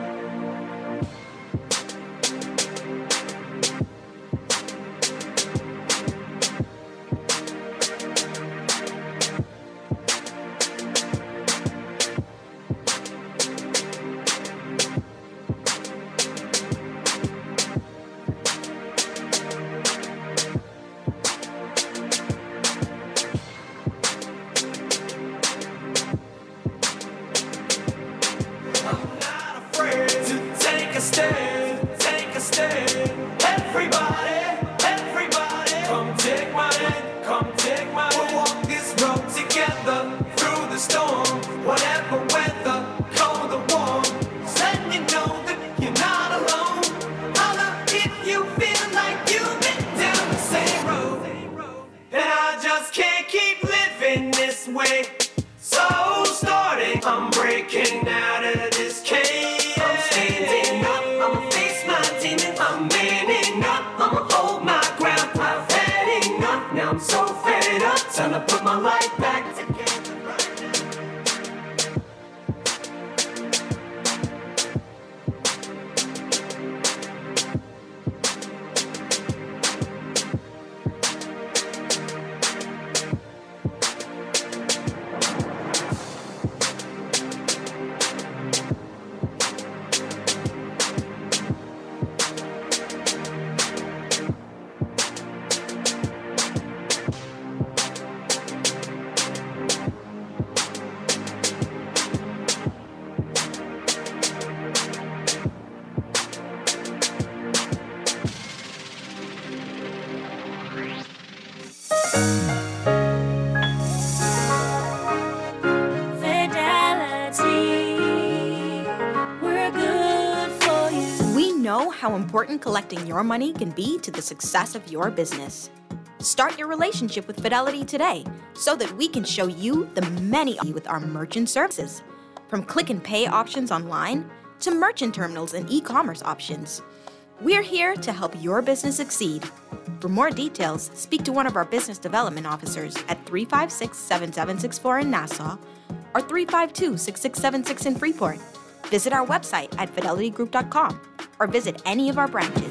how important collecting your money can be to the success of your business. Start your relationship with Fidelity today so that we can show you the many with our merchant services. From click and pay options online to merchant terminals and e-commerce options. We're here to help your business succeed. For more details, speak to one of our business development officers at three five six, seven seven six four in Nassau or three five two, six six seven six in Freeport. Visit our website at fidelity group dot com or visit any of our branches.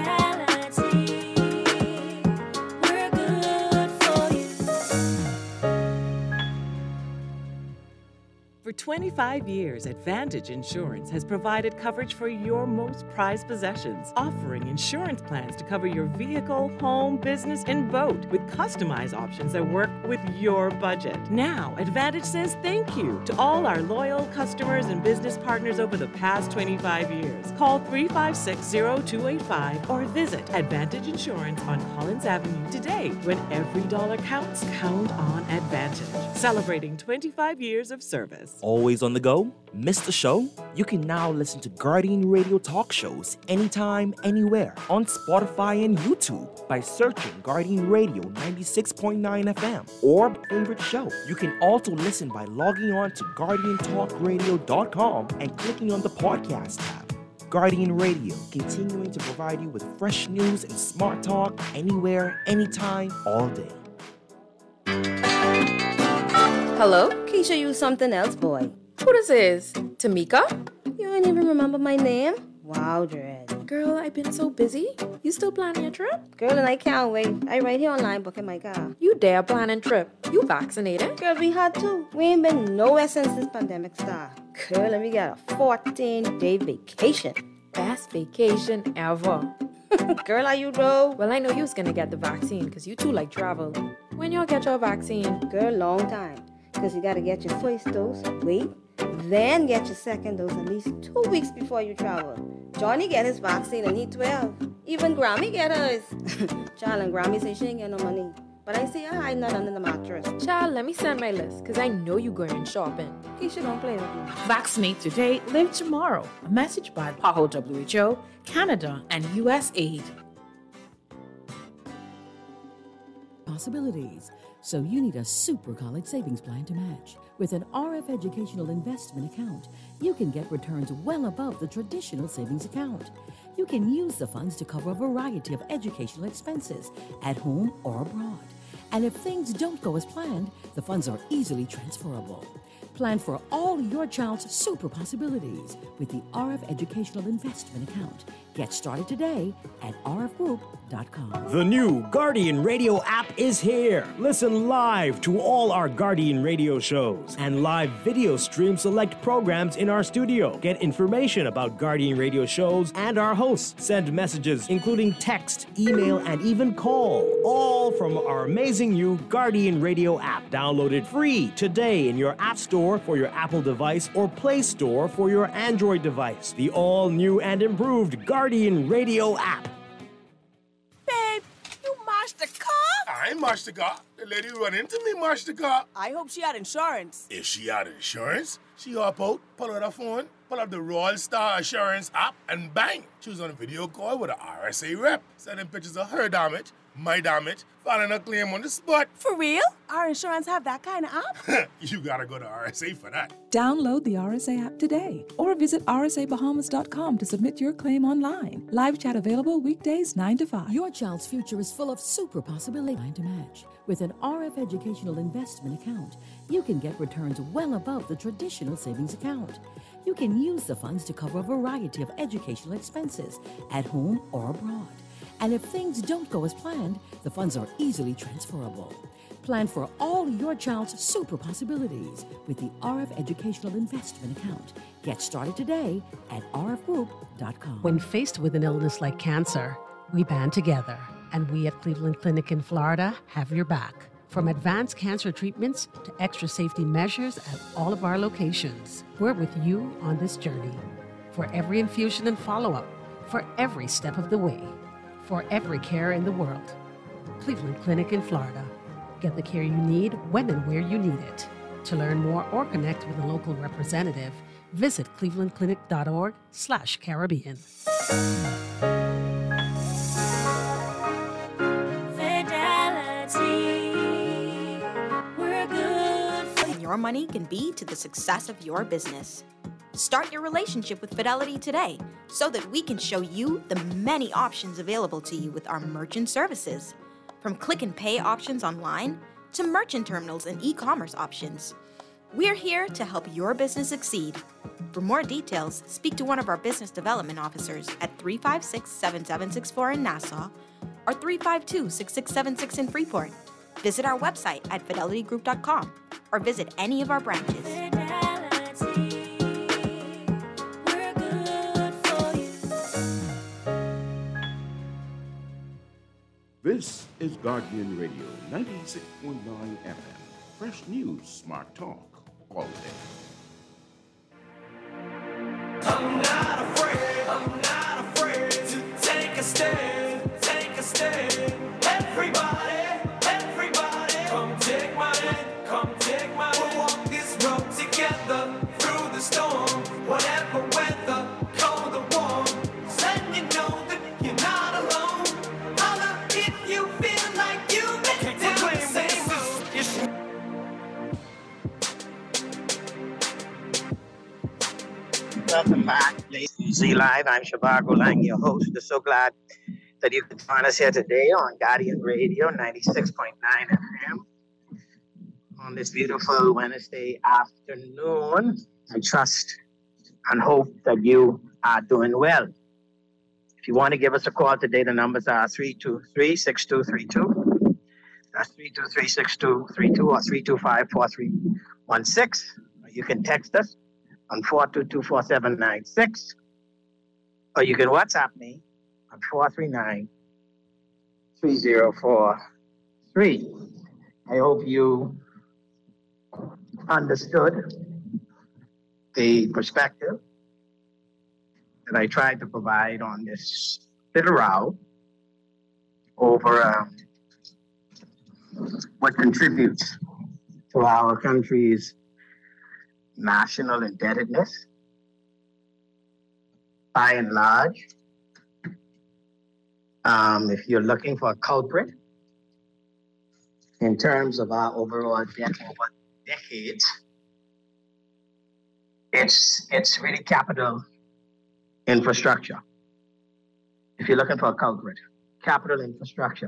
For twenty-five years, Advantage Insurance has provided coverage for your most prized possessions, offering insurance plans to cover your vehicle, home, business, and boat with customized options that work with your budget. Now, Advantage says thank you to all our loyal customers and business partners over the past twenty-five years. Call three five six, zero two eight five or visit Advantage Insurance on Collins Avenue today. When every dollar counts, count on Advantage. Celebrating twenty-five years of service. Always on the go? Missed the show? You can now listen to Guardian Radio talk shows anytime, anywhere on Spotify and YouTube by searching Guardian Radio ninety-six point nine F M or favorite show. You can also listen by logging on to guardian talk radio dot com and clicking on the podcast tab. Guardian Radio, continuing to provide you with fresh news and smart talk anywhere, anytime, all day. Hello? Keisha, you something else, boy. Who this is? Tamika? You ain't even remember my name? Wow, Dread. Girl, I've been so busy. You still planning your trip? Girl, and I can't wait. I right here online booking my car. You dare planning trip? You vaccinated? Girl, we had to. We ain't been nowhere since this pandemic started. Girl, and we got a fourteen-day vacation. Best vacation ever. Girl, are you though? Well, I know you was gonna get the vaccine because you too like travel. When y'all get your vaccine? Girl, long time. Because you got to get your first dose, wait, then get your second dose at least two weeks before you travel. Johnny get his vaccine and he twelve. Even Grammy get hers. Child, and Grammy say she ain't get no money. But I see her hiding that under the mattress. Child, let me send my list, because I know you going shopping. Keisha, don't play with me. Vaccinate today, live tomorrow. A message by P A H O W H O, Canada, and U S A I D. Possibilities. So you need a super college savings plan to match. With an R F Educational Investment Account, you can get returns well above the traditional savings account. You can use the funds to cover a variety of educational expenses at home or abroad. And if things don't go as planned, the funds are easily transferable. Plan for all your child's super possibilities with the R F Educational Investment Account. Get started today at r f group dot com. The new Guardian Radio app is here. Listen live to all our Guardian Radio shows and live video stream select programs in our studio. Get information about Guardian Radio shows and our hosts. Send messages including text, email, and even call. All from our amazing new Guardian Radio app. Download it free today in your App Store for your Apple device or Play Store for your Android device. The all-new and improved Guardian Radio app. Babe, you mashed the car? I mashed the car. The lady run into me, mashed the car. I hope she had insurance. If she had insurance, she hop out, pull out her phone, pull up the Royal Star Assurance app, and bang! She was on a video call with an R S A rep, sending pictures of her damage, my damage, filing a claim on the spot. For real? Our insurance have that kind of app? You gotta go to R S A for that. Download the R S A app today or visit r s a bahamas dot com to submit your claim online. Live chat available weekdays nine to five. Your child's future is full of super possibilities to match. With an R F Educational Investment Account, you can get returns well above the traditional savings account. You can use the funds to cover a variety of educational expenses at home or abroad. And if things don't go as planned, the funds are easily transferable. Plan for all your child's super possibilities with the R F Educational Investment Account. Get started today at r f group dot com. When faced with an illness like cancer, we band together, and we at Cleveland Clinic in Florida have your back. From advanced cancer treatments to extra safety measures at all of our locations, we're with you on this journey. For every infusion and follow-up, for every step of the way, for every care in the world. Cleveland Clinic in Florida. Get the care you need when and where you need it. To learn more or connect with a local representative, visit cleveland clinic dot org slash Caribbean. Your money can be to the success of your business. Start your relationship with Fidelity today so that we can show you the many options available to you with our merchant services. From click and pay options online to merchant terminals and e-commerce options. We're here to help your business succeed. For more details, speak to one of our business development officers at three five six, seven seven six four in Nassau or three five two, six six seven six in Freeport. Visit our website at fidelity group dot com or visit any of our branches. This is Guardian Radio, ninety-six point nine F M. Fresh news, smart talk, all day. I'm not afraid, I'm not afraid to take a stand, take a stand. Everybody, everybody, come take my hand, come take my hand. We'll walk this road together through the storm, whatever weather, cold or warm. Letting you know that you're not alone. Holler if you feel like you've been down the same road. Welcome back, ladies. Z Live. I'm Shabago Lang, your host. We're so glad that you could join us here today on Guardian Radio ninety-six point nine F M on this beautiful Wednesday afternoon. I trust and hope that you are doing well. If you want to give us a call today, the numbers are three two three, six two three two. That's three two three, six two three two or three two five, four three one six. You can text us on four two two, four seven nine six. Or you can WhatsApp me on four three nine, three zero four three. I hope you understood the perspective that I tried to provide on this little row over uh, what contributes to our country's national indebtedness. By and large, um, if you're looking for a culprit in terms of our overall debt over decades, it's it's really capital infrastructure. If you're looking for a culprit, capital infrastructure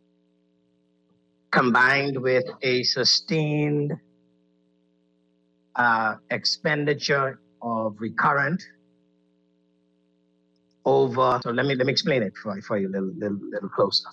combined with a sustained uh, expenditure of recurrent over, so let me let me explain it for, for you a little, little, little closer.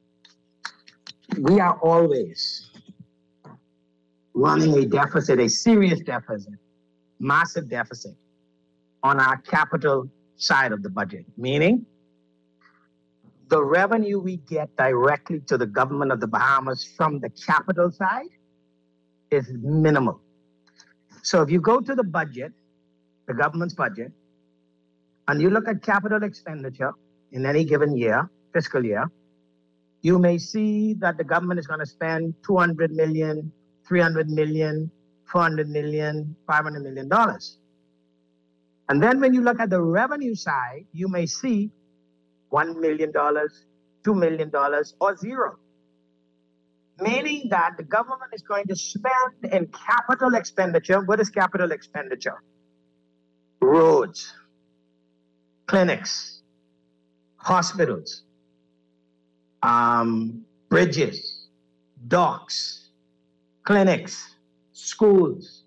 We are always running a deficit, a serious deficit, massive deficit on our capital side of the budget, meaning the revenue we get directly to the government of the Bahamas from the capital side is minimal. So if you go to the budget, the government's budget, and you look at capital expenditure in any given year, fiscal year, you may see that the government is going to spend two hundred million, three hundred million, four hundred million, five hundred million dollars. And then when you look at the revenue side, you may see one million dollars, two million dollars, or zero. Meaning that the government is going to spend in capital expenditure. What is capital expenditure? Roads, clinics, hospitals, um, bridges, docks, clinics, schools,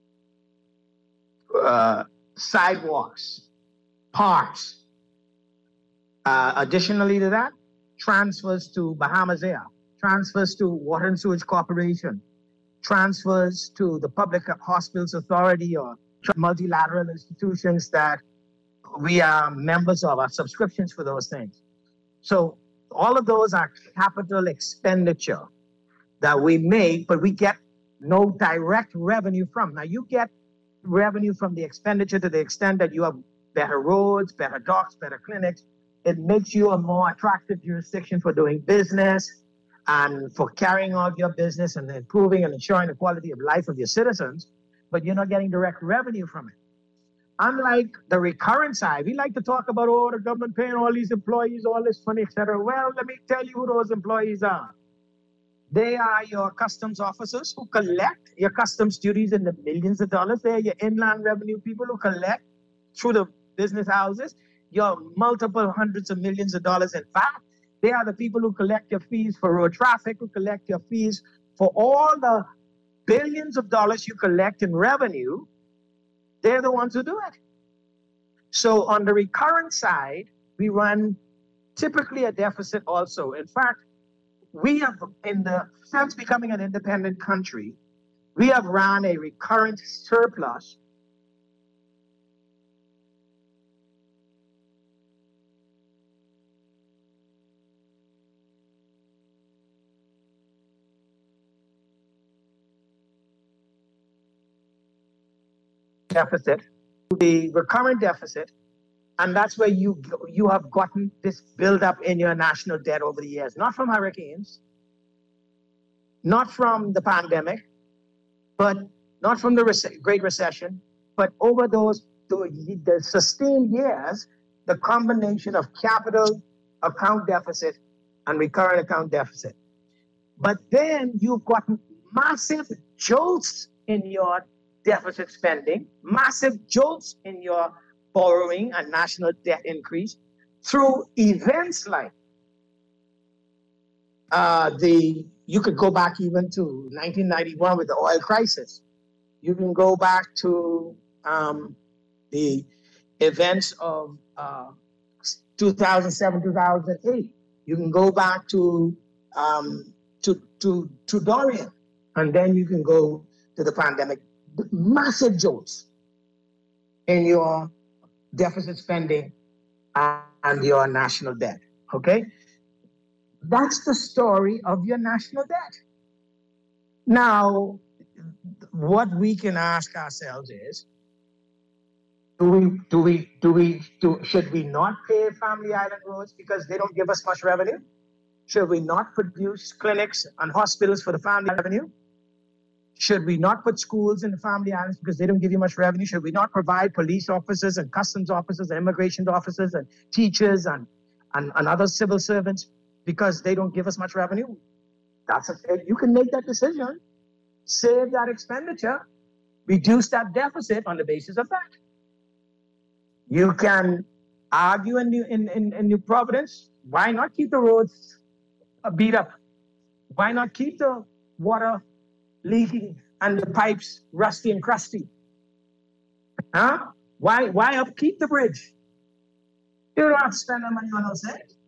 uh, sidewalks, parks. Uh, additionally to that, transfers to Bahamas Air, transfers to Water and Sewage Corporation, transfers to the Public Hospitals Authority or multilateral institutions that we are members of, our subscriptions for those things. So all of those are capital expenditure that we make, but we get no direct revenue from. Now you get revenue from the expenditure to the extent that you have better roads, better docks, better clinics. It makes you a more attractive jurisdiction for doing business and for carrying out your business and improving and ensuring the quality of life of your citizens, but you're not getting direct revenue from it. unlike the recurrent side, we like to talk about, oh, the government paying all these employees, all this money, et cetera. Well, let me tell you who those employees are. They are your customs officers who collect your customs duties in the millions of dollars. They are your inland revenue people who collect through the business houses your multiple hundreds of millions of dollars in V A T. They are the people who collect your fees for road traffic, who collect your fees for all the billions of dollars you collect in revenue. They're the ones who do it. So on the recurrent side, we run typically a deficit also. In fact, we have, in the since becoming an independent country, we have run a recurrent surplus deficit, the recurrent deficit, and that's where you you have gotten this buildup in your national debt over the years, not from hurricanes, not from the pandemic, but not from the rec- Great Recession, but over those the, the sustained years, the combination of capital account deficit and recurrent account deficit. But then you've gotten massive jolts in your deficit spending, massive jolts in your borrowing and national debt increase through events like uh, the, you could go back even to nineteen ninety-one with the oil crisis. You can go back to um, the events of uh, two thousand seven, two thousand eight. You can go back to, um, to, to, to Dorian, and then you can go to the pandemic. Massive jolts in your deficit spending and your national debt, okay? That's the story of your national debt. Now, what we can ask ourselves is, do we, do we, do we, do, should we not pay Family Island roads because they don't give us much revenue? Should we not produce clinics and hospitals for the family revenue? Should we not put schools in the family islands because they don't give you much revenue? Should we not provide police officers and customs officers and immigration officers and teachers and, and, and other civil servants because they don't give us much revenue? That's a, you can make that decision, save that expenditure, reduce that deficit on the basis of that. You can argue in New, in, in, in New Providence, why not keep the roads beat up? Why not keep the water leaking and the pipes rusty and crusty? Huh? Why why upkeep the bridge? You don't have to spend that money on those things.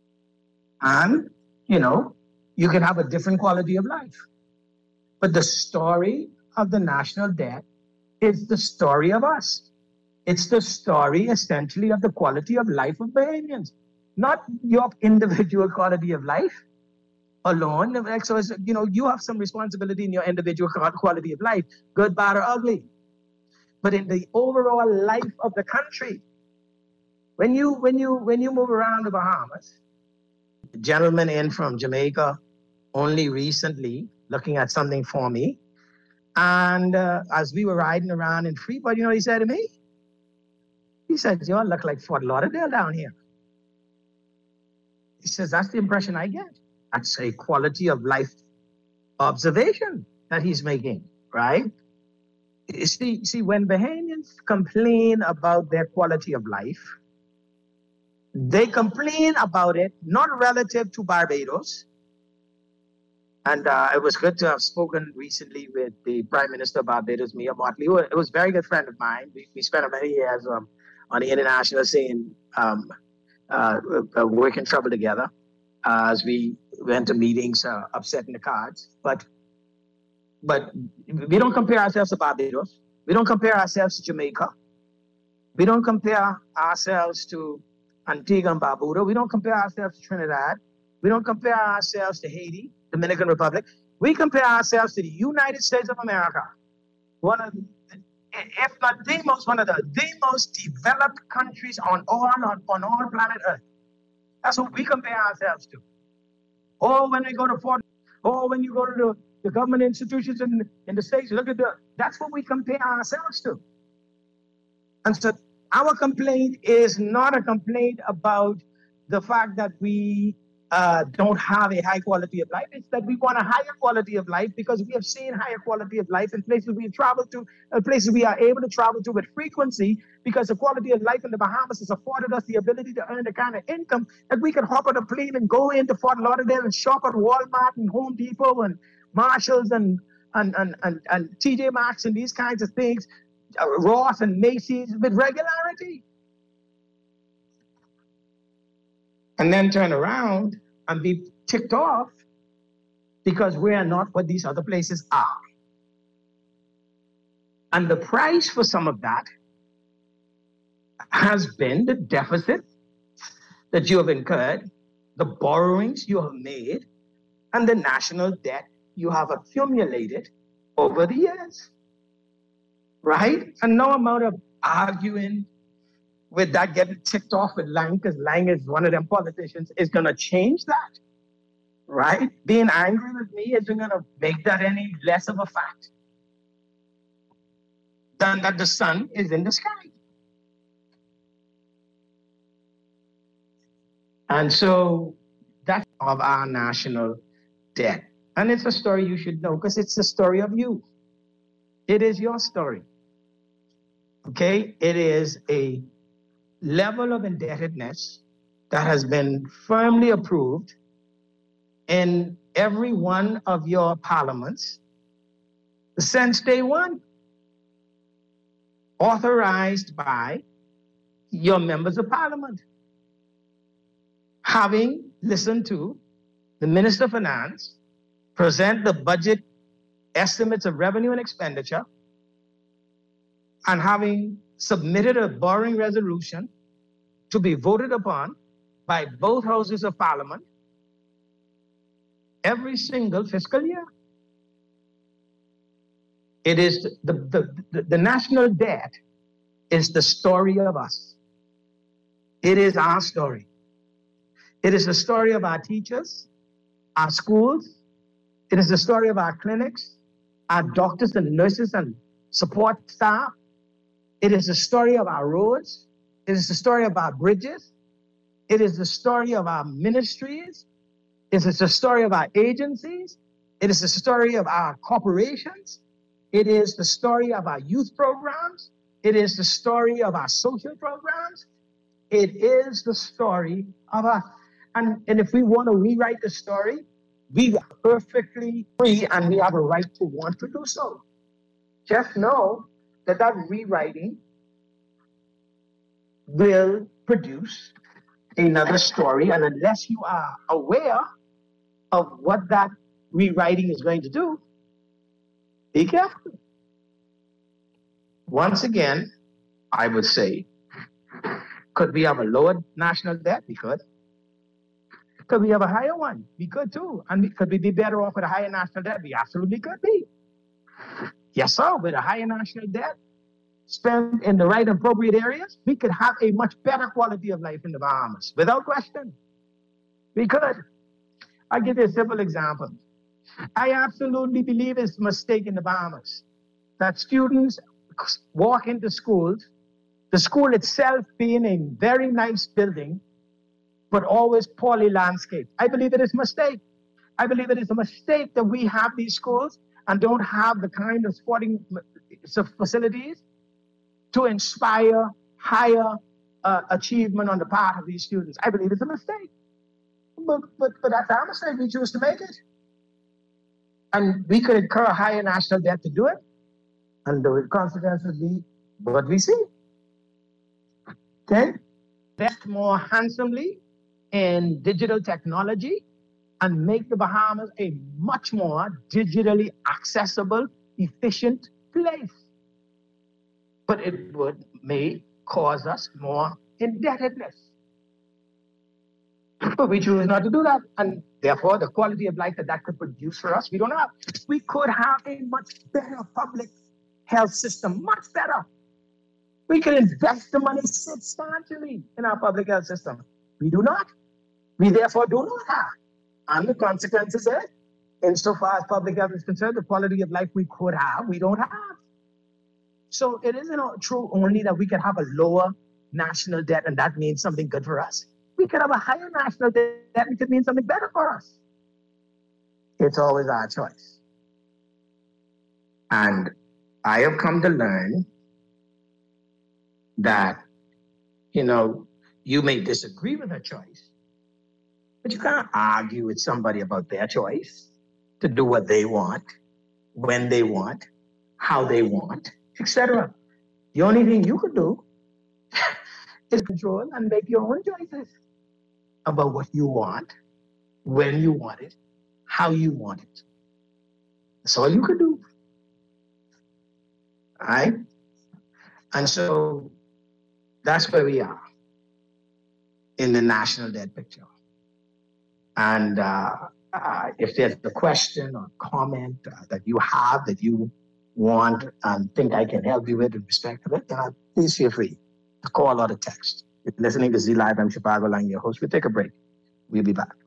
And, you know, you can have a different quality of life. But the story of the national debt is the story of us. It's the story, essentially, of the quality of life of Bahamians, not your individual quality of life alone. So, you know, you have some responsibility in your individual quality of life, good, bad, or ugly. But in the overall life of the country, when you when you when you move around the Bahamas, the gentleman in from Jamaica only recently looking at something for me, and uh, as we were riding around in Freeport, you know what he said to me? He said, "You all look like Fort Lauderdale down here." He says, "That's the impression I get." That's a quality of life observation that he's making, right? You see, see, when Bahamians complain about their quality of life, they complain about it not relative to Barbados. And uh, it was good to have spoken recently with the Prime Minister of Barbados, Mia Mottley, who it was a very good friend of mine. We, we spent many years um, on the international scene um, uh, uh, working trouble together. Uh, as we went to meetings, uh, upsetting the cards. But but we don't compare ourselves to Barbados. We don't compare ourselves to Jamaica. We don't compare ourselves to Antigua and Barbuda. We don't compare ourselves to Trinidad. We don't compare ourselves to Haiti, Dominican Republic. We compare ourselves to the United States of America, one of, if not the most, one of the, the most developed countries on all on, on all planet Earth. That's what we compare ourselves to. Or when we go to Fort, or when you go to the, the government institutions in, in the States, look at the, that's what we compare ourselves to. And so our complaint is not a complaint about the fact that we uh, don't have a high quality of life. It's that we want a higher quality of life because we have seen higher quality of life in places we travel to, uh, places we are able to travel to with frequency, because the quality of life in the Bahamas has afforded us the ability to earn the kind of income that we can hop on a plane and go into Fort Lauderdale and shop at Walmart and Home Depot and Marshalls and and and and, and T J Maxx and these kinds of things, uh, Ross and Macy's with regularity. And then turn around and be ticked off because we are not what these other places are. And the price for some of that has been the deficit that you have incurred, the borrowings you have made, and the national debt you have accumulated over the years, right? And no amount of arguing with that getting ticked off with Lang, because Lang is one of them politicians, is going to change that, right? Being angry with me isn't going to make that any less of a fact than that the sun is in the sky. And so that's of our national debt. And it's a story you should know because it's the story of you. It is your story. Okay? It is a level of indebtedness that has been firmly approved in every one of your parliaments since day one, authorized by your members of parliament, having listened to the Minister of Finance present the budget estimates of revenue and expenditure, and having submitted a borrowing resolution to be voted upon by both houses of parliament every single fiscal year. It is the, the, the, the national debt is the story of us. It is our story. It is the story of our teachers, our schools. It is the story of our clinics, our doctors and nurses and support staff. It is the story of our roads. It is the story of our bridges. It is the story of our ministries. It is the story of our agencies. It is the story of our corporations. It is the story of our youth programs. It is the story of our social programs. It is the story of us. And, and if we want to rewrite the story, we are perfectly free and we have a right to want to do so. Just know that that rewriting will produce another story. And unless you are aware of what that rewriting is going to do, be careful. Once again, I would say, could we have a lower national debt? We could. Could we have a higher one? We could too. And we, could we be better off with a higher national debt? We absolutely could be. Yes, sir. With a higher national debt spent in the right and appropriate areas, we could have a much better quality of life in the Bahamas, without question. We could. I'll give you a simple example. I absolutely believe it's a mistake in the Bahamas that students walk into schools, the school itself being a very nice building, but always poorly landscaped. I believe it is a mistake. I believe it is a mistake that we have these schools and don't have the kind of sporting facilities to inspire higher uh, achievement on the part of these students. I believe it's a mistake. But, but, but that's our mistake. We choose to make it. And we could incur a higher national debt to do it. And the consequences be what we see. Okay? Invest more handsomely in digital technology and make the Bahamas a much more digitally accessible, efficient place. But it would may cause us more indebtedness. But we choose not to do that. And therefore, the quality of life that that could produce for us, we don't have. We could have a much better public health system, much better. We could invest the money substantially in our public health system. We do not. We therefore do not have. And the consequences is, insofar as public health is concerned, the quality of life we could have, we don't have. So it isn't true only that we can have a lower national debt and that means something good for us. We could have a higher national debt and it could mean something better for us. It's always our choice. And I have come to learn that, you know, you may disagree with a choice, but you can't argue with somebody about their choice to do what they want, when they want, how they want, et cetera. The only thing you can do is control and make your own choices about what you want, when you want it, how you want it. That's all you can do. All right? And so that's where we are in the national debt picture. And uh, uh, if there's a question or comment uh, that you have that you want and think I can help you with in respect of it, then uh, please feel free to call or to text. You're listening to Z Live. I'm Shivago Lang, your host. We'll take a break. We'll be back.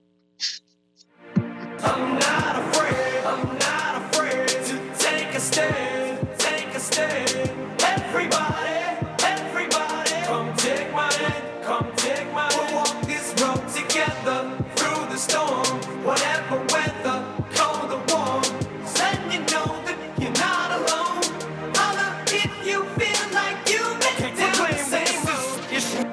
I'm not afraid, I'm not afraid to take a stand, take a stand. Everybody, everybody, come take my hand, come take my hand. We'll walk this road together through the storm, whatever weather, cold or warm. Letting you know that you're not alone. Holla if you feel like you make it down the same road.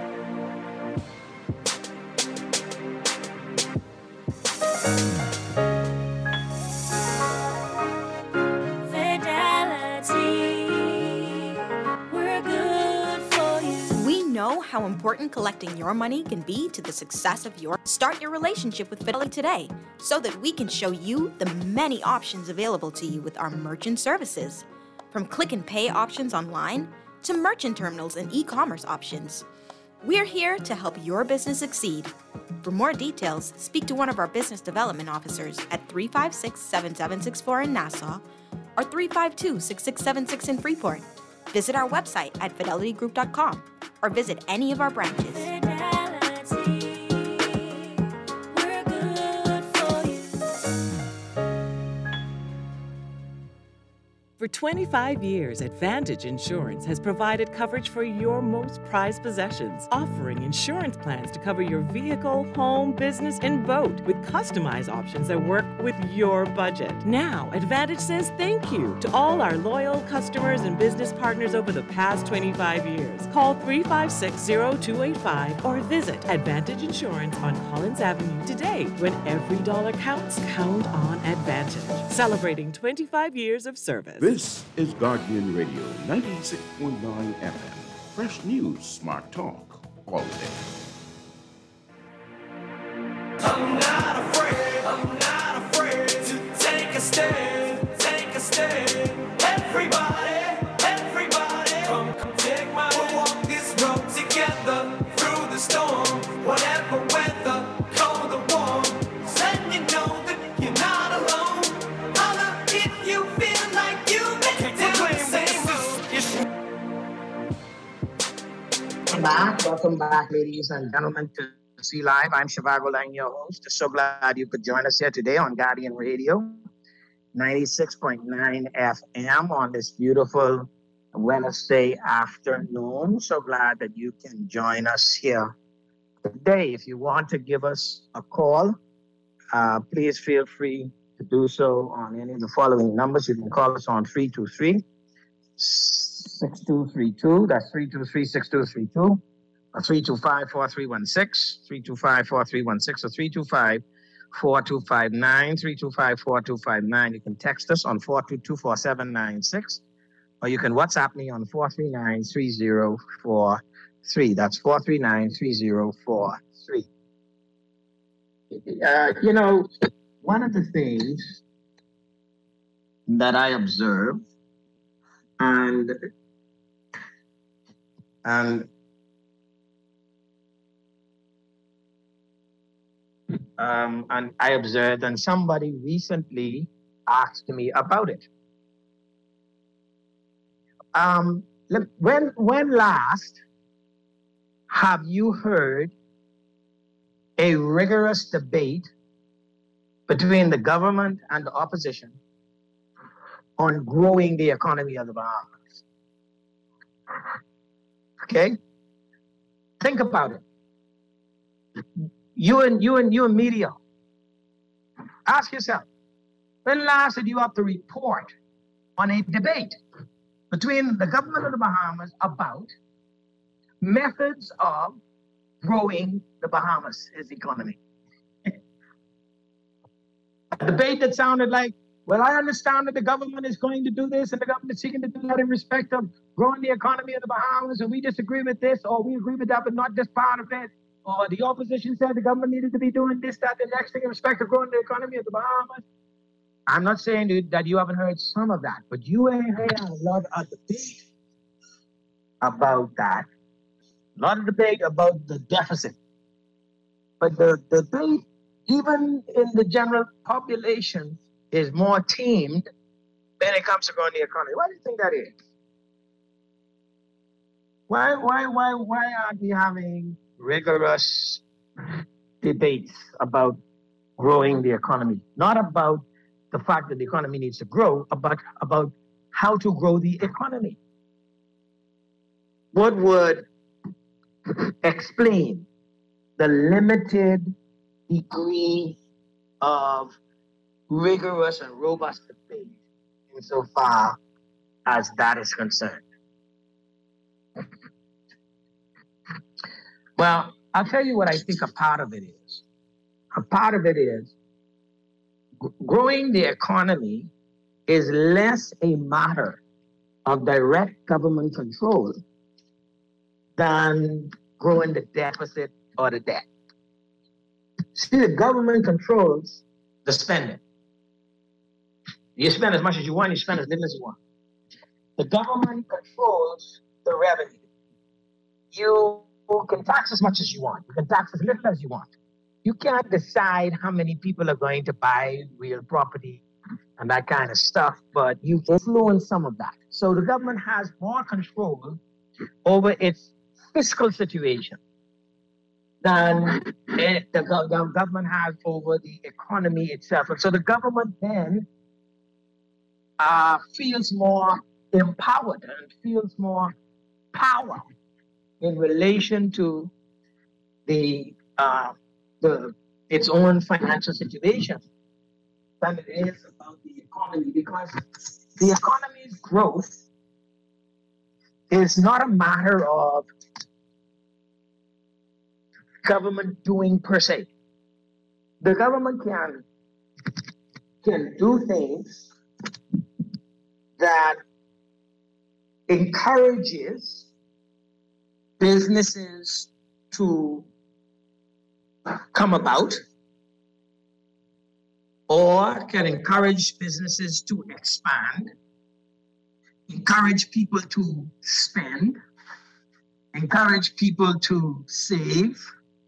How important collecting your money can be to the success of your... Start your relationship with Fidelity today so that we can show you the many options available to you with our merchant services. From click and pay options online to merchant terminals and e-commerce options. We're here to help your business succeed. For more details, speak to one of our business development officers at three five six, seven seven six four in Nassau or three five two, six six seven six in Freeport. Visit our website at fidelity group dot com or visit any of our branches. For twenty-five years, Advantage Insurance has provided coverage for your most prized possessions, offering insurance plans to cover your vehicle, home, business, and boat with customized options that work with your budget. Now, Advantage says thank you to all our loyal customers and business partners over the past twenty-five years. Call three five six, zero two eight five or visit Advantage Insurance on Collins Avenue today. When every dollar counts, count on Advantage. Celebrating twenty-five years of service. This is Guardian Radio, ninety-six point nine F M. Fresh news, smart talk, all day. I'm not afraid, I'm not afraid to take a stand, take a stand. Everybody, everybody, come, come take my hand. We'll walk this road together through the storm, whatever weather, cold or warm. Letting you know that you're not alone. Holla if you feel like you make it down the same road. Welcome back, welcome back, ladies and gentlemen, to Z Live. I'm Shivago Lang, your host. So glad you could join us here today on Guardian Radio, ninety-six point nine F M on this beautiful Wednesday afternoon. So glad that you can join us here today. If you want to give us a call, uh, please feel free to do so on any of the following numbers. You can call us on three two three, six two three two. That's three two three, six two three two. Or three two five, four three one six, three two five, four three one six, or three two five, four two five nine, three two five, four two five nine. You can text us on four two two, four seven nine six, or you can WhatsApp me on four three nine, three zero four three. That's four three nine, three zero four three. Uh, you know, one of the things that I observe and and Um, and I observed, and somebody recently asked me about it. Um, when, when last have you heard a rigorous debate between the government and the opposition on growing the economy of the Bahamas? Okay? Think about it. You and you and you and media. Ask yourself, when last did you have to report on a debate between the government of the Bahamas about methods of growing the Bahamas' economy? A debate that sounded like, well, I understand that the government is going to do this and the government is seeking to do that in respect of growing the economy of the Bahamas, and we disagree with this, or we agree with that, but not this part of it. Or the opposition said the government needed to be doing this, that, the next thing in respect of growing the economy of the Bahamas. I'm not saying dude, that you haven't heard some of that, but you ain't heard a lot of debate about that. A lot of debate about the deficit. But the, the debate, even in the general population, is more teamed when it comes to growing the economy. Why do you think that is? Why, why, why, why aren't we having rigorous debates about growing the economy? Not about the fact that the economy needs to grow, but about how to grow the economy. What would explain the limited degree of rigorous and robust debate insofar as that is concerned? Well, I'll tell you what I think a part of it is. A part of it is g- growing the economy is less a matter of direct government control than growing the deficit or the debt. See, the government controls the spending. You spend as much as you want, you spend as little as you want. The government controls the revenue. You can tax as much as you want. You can tax as little as you want. You can't decide how many people are going to buy real property and that kind of stuff, but you influence some of that. So the government has more control over its fiscal situation than it, the, the government has over the economy itself. And so the government then uh, feels more empowered and feels more power in relation to the uh, the its own financial situation than it is about the economy, because the economy's growth is not a matter of government doing per se. The government can can do things that encourages businesses to come about, or can encourage businesses to expand, encourage people to spend, encourage people to save.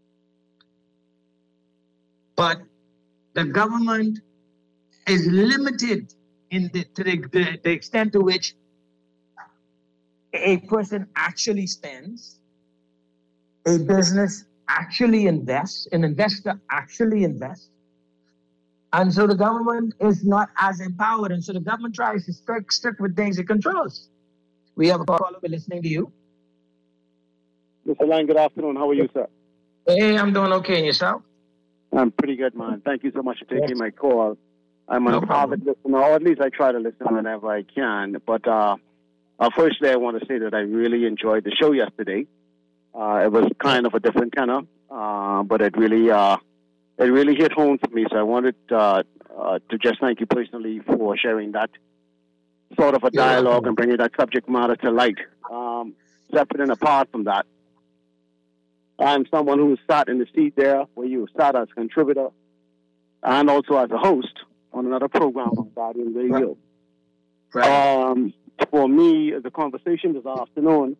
But the government is limited in the, to the, the, the extent to which a person actually spends, a business actually invests, an investor actually invests. And so the government is not as empowered. And so the government tries to stick, stick with things it controls. We have a caller, we're listening to you. Mister Lang, good afternoon. How are you, sir? Hey, I'm doing okay. And yourself? I'm pretty good, man. Thank you so much for taking Yes. my call. I'm an No avid problem. listener, or at least I try to listen whenever I can. But uh, uh, firstly, I want to say that I really enjoyed the show yesterday. Uh, it was kind of a different tenor, uh, but it really, uh, it really hit home for me. So I wanted uh, uh, to just thank you personally for sharing that sort of a You're dialogue welcome. and bringing that subject matter to light. Um, separate and apart from that, I'm someone who sat in the seat there where you sat as a contributor and also as a host on another program on Guardian Radio. Um, for me, the conversation this afternoon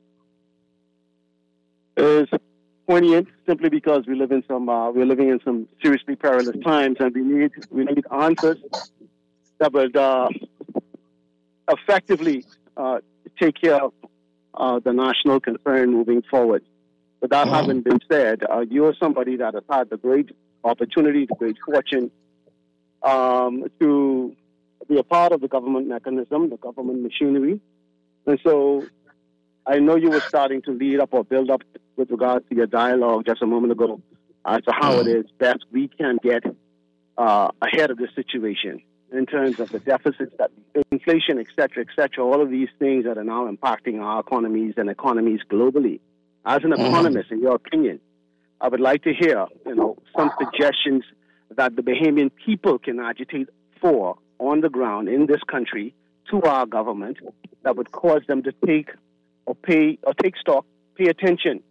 is poignant simply because we live in some uh, we're living in some seriously perilous times, and we need we need answers that would uh, effectively uh, take care of uh, the national concern moving forward. But that having been said, uh, you're somebody that has had the great opportunity, the great fortune um, to be a part of the government mechanism, the government machinery. And so I know you were starting to lead up or build up with regards to your dialogue just a moment ago as to how it is best we can get uh, ahead of the situation in terms of the deficits, that inflation, et cetera, et cetera, all of these things that are now impacting our economies and economies globally. As an economist, in your opinion, I would like to hear, you know, some suggestions that the Bahamian people can agitate for on the ground in this country to our government that would cause them to take or pay or take stock, pay attention,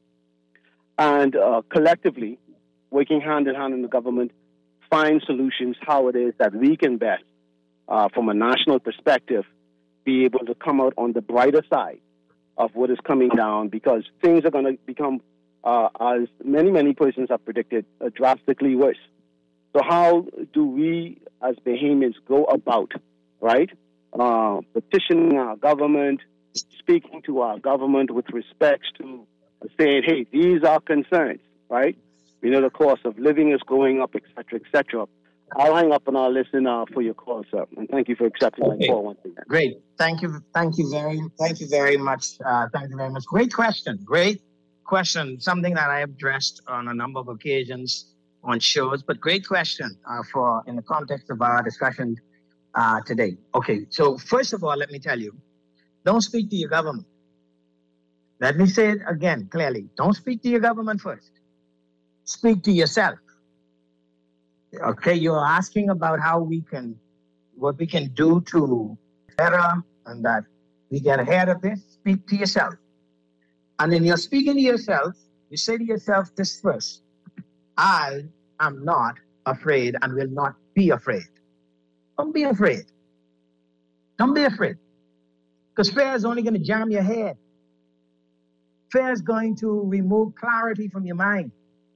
and uh, collectively, working hand in hand in the government, find solutions how it is that we can best, uh, from a national perspective, be able to come out on the brighter side of what is coming down, because things are going to become, uh, as many, many persons have predicted, uh, drastically worse. So how do we as Bahamians go about, right, uh, petitioning our government, speaking to our government with respect to saying, hey, these are concerns, right? We know the cost of living is going up, et cetera, et cetera. I'll hang up and I'll listen uh, for your call, sir. And thank you for accepting Okay. my call once again. Great. Thank you. Thank you very, thank you very much. Uh, thank you very much. Great question. Great question. Something that I have addressed on a number of occasions on shows, but great question uh, for in the context of our discussion uh, today. Okay. So first of all, let me tell you, don't speak to your government. Let me say it again clearly. Don't speak to your government first. Speak to yourself. Okay, you're asking about how we can, what we can do to better and that we get ahead of this. Speak to yourself. And then you're speaking to yourself, you say to yourself this first: I am not afraid and will not be afraid. Don't be afraid. Don't be afraid. Because fear is only going to jam your head. Fear is going to remove clarity from your mind.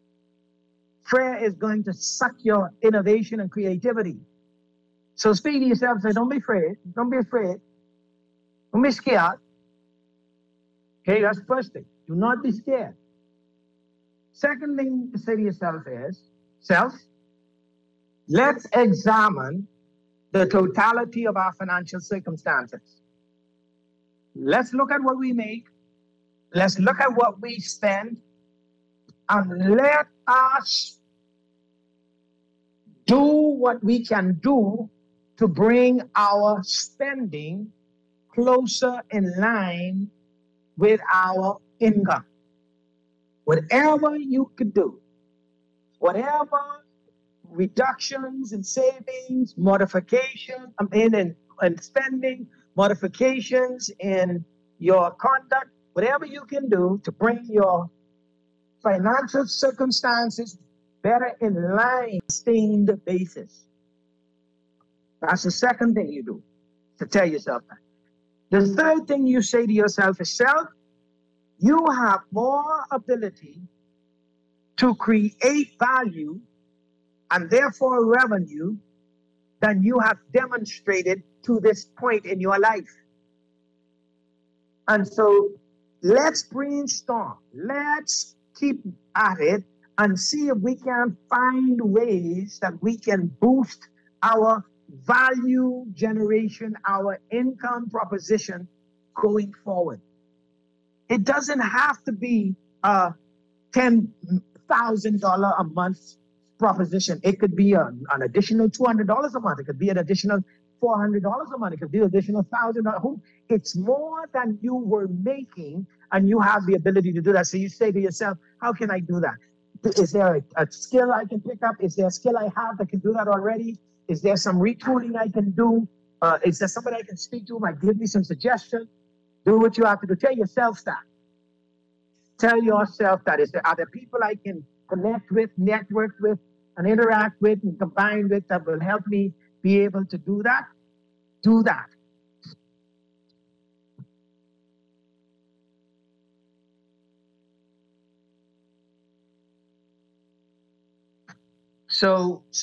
Fear is going to suck your innovation and creativity. So speak to yourself, say, don't be afraid. Don't be afraid. Don't be scared. Okay, that's the first thing. Do not be scared. Second thing to say to yourself is, self, let's examine the totality of our financial circumstances. Let's look at what we make. Let's look at what we spend. And let us do what we can do to bring our spending closer in line with our income. Whatever you could do, whatever reductions in savings, modification, I mean, in, in spending, modifications in your conduct, whatever you can do to bring your financial circumstances better in line, sustained basis. That's the second thing you do, to tell yourself that. The third thing you say to yourself is, self, you have more ability to create value and therefore revenue than you have demonstrated to this point in your life. And so let's brainstorm. Let's keep at it and see if we can find ways that we can boost our value generation, our income proposition going forward. It doesn't have to be a ten thousand dollars a month proposition. It could be a, an additional two hundred dollars a month. It could be an additional four hundred dollars a month. It could be an additional one thousand dollars. It's more than you were making, and you have the ability to do that. So you say to yourself, how can I do that? Is there a, a skill I can pick up? Is there a skill I have that can do that already? Is there some retooling I can do? Uh, is there somebody I can speak to who might give me some suggestion? Do what you have to do. Tell yourself that. Tell yourself that. Is there, are there people I can connect with, network with, and interact with, and combine with that will help me be able to do that? Do that. So, so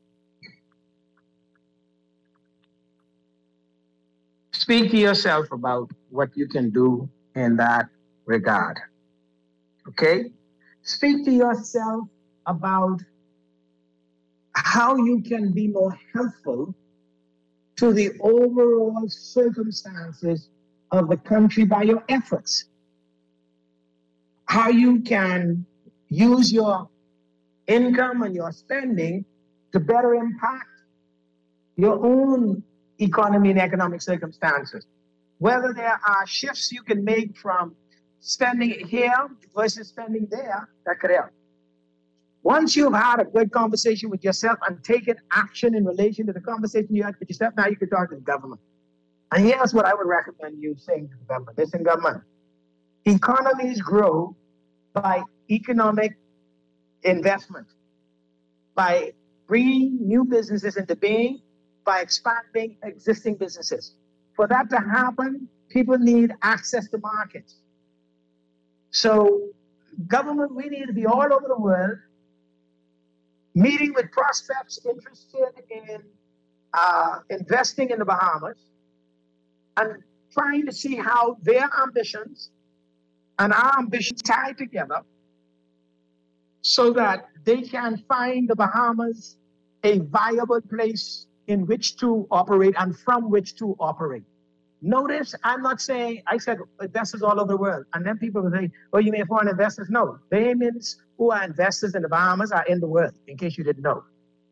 speak to yourself about what you can do in that regard. Okay? Speak to yourself about how you can be more helpful to the overall circumstances of the country by your efforts. How you can use your income and your spending to better impact your own economy and economic circumstances. Whether there are shifts you can make from spending here versus spending there, that could help. Once you've had a good conversation with yourself and taken action in relation to the conversation you had with yourself, now you can talk to the government. And here's what I would recommend you saying to the government. Listen, government, economies grow by economic investment, by bringing new businesses into being, by expanding existing businesses. For that to happen, people need access to markets. So government, we need to be all over the world, meeting with prospects interested in uh, investing in the Bahamas and trying to see how their ambitions and our ambitions tie together so that they can find the Bahamas a viable place in which to operate and from which to operate. Notice, I'm not saying, I said investors all over the world. And then people will say, well, you mean foreign investors? No, Bahamians who are investors in the Bahamas are in the world, in case you didn't know.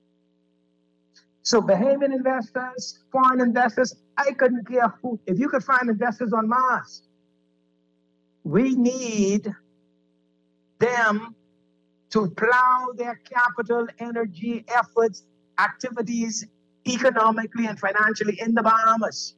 So Bahamian investors, foreign investors, I couldn't care who. If you could find investors on Mars, we need them to plow their capital, energy, efforts, activities, economically and financially in the Bahamas.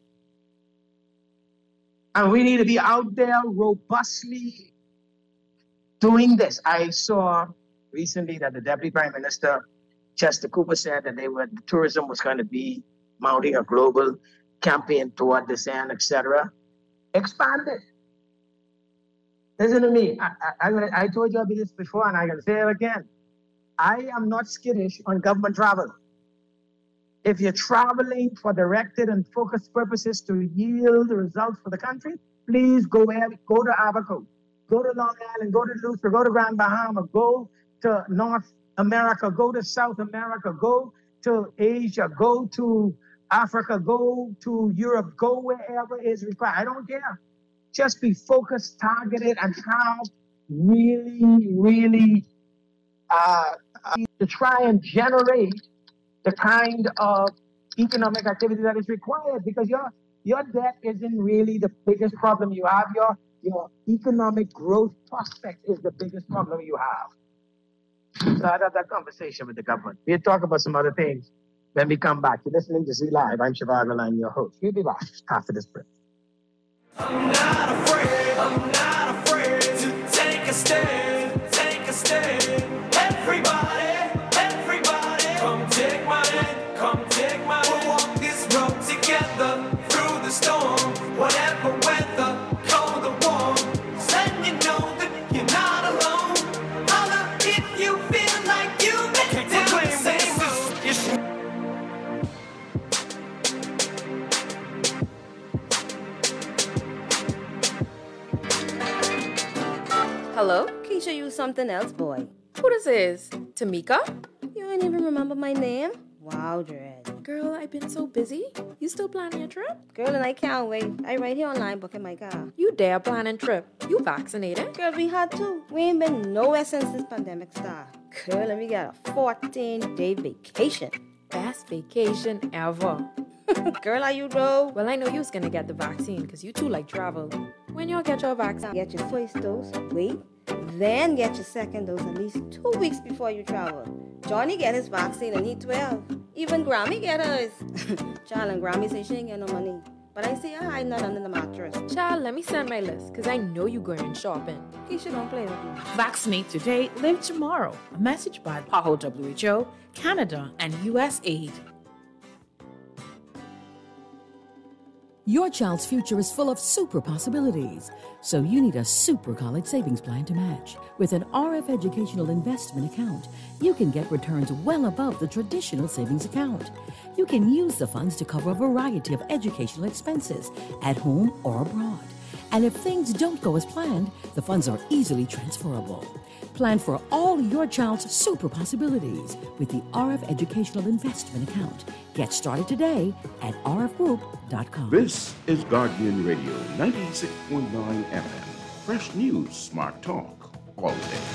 And we need to be out there robustly doing this. I saw recently that the Deputy Prime Minister, Chester Cooper, said that they were, tourism was going to be mounting a global campaign toward this end, et cetera. Expand it. Listen to me. I, I, I, I told you I'll be this before, and I'm going to say it again. I am not skittish on government travel. If you're traveling for directed and focused purposes to yield results for the country, please go ahead, go to Abaco, go to Long Island, go to Luther, go to Grand Bahama, go to North America, go to South America, go to Asia, go to Africa, go to Europe, go wherever is required. I don't care. Just be focused, targeted, and have really, really uh, to try and generate the kind of economic activity that is required, because your your debt isn't really the biggest problem you have. Your your economic growth prospect is the biggest problem you have. So I had that conversation with the government. We'll talk about some other things when we come back. You're listening to Z Live. I'm Shivago Lang, your host. We'll be back after this break. I'm not afraid, I'm not afraid to take a stand, take a stand. Everybody, everybody, come take my hand, come take my hand. We'll walk this road together through the storm, whatever weather, cold or warm. Letting you know that you're not alone. Holla if you feel like you make down the same road. Hello? Keisha, you something else, boy. Who this is? Tamika? You ain't even remember my name? Wow, Dread. Girl, I've been so busy. You still planning your trip? Girl, and I can't wait. I right here online booking my car. You dare planning trip? You vaccinated? Girl, we had to. We ain't been nowhere since this pandemic started. Girl, and we got a fourteen-day vacation. Best vacation ever. Girl, are you though? Well, I know you was gonna get the vaccine because you too like travel. When you'll get your vaccine? Get your first dose, wait, then get your second dose at least two weeks before you travel. Johnny get his vaccine and he twelve. Even Grammy get hers. Child, and Grammy say she ain't get no money. But I see her hiding that under the mattress. Child, let me send my list because I know you going shopping. Keisha, don't play with me. Vaccinate today, live tomorrow. A message by PAHO W H O, Canada, and U S A I D. Your child's future is full of super possibilities, so you need a super college savings plan to match. With an R F Educational Investment Account, you can get returns well above the traditional savings account. You can use the funds to cover a variety of educational expenses at home or abroad. And if things don't go as planned, the funds are easily transferable. Plan for all your child's super possibilities with the R F Educational Investment Account. Get started today at r f group dot com. This is Guardian Radio ninety-six point nine F M. Fresh news, smart talk, all day.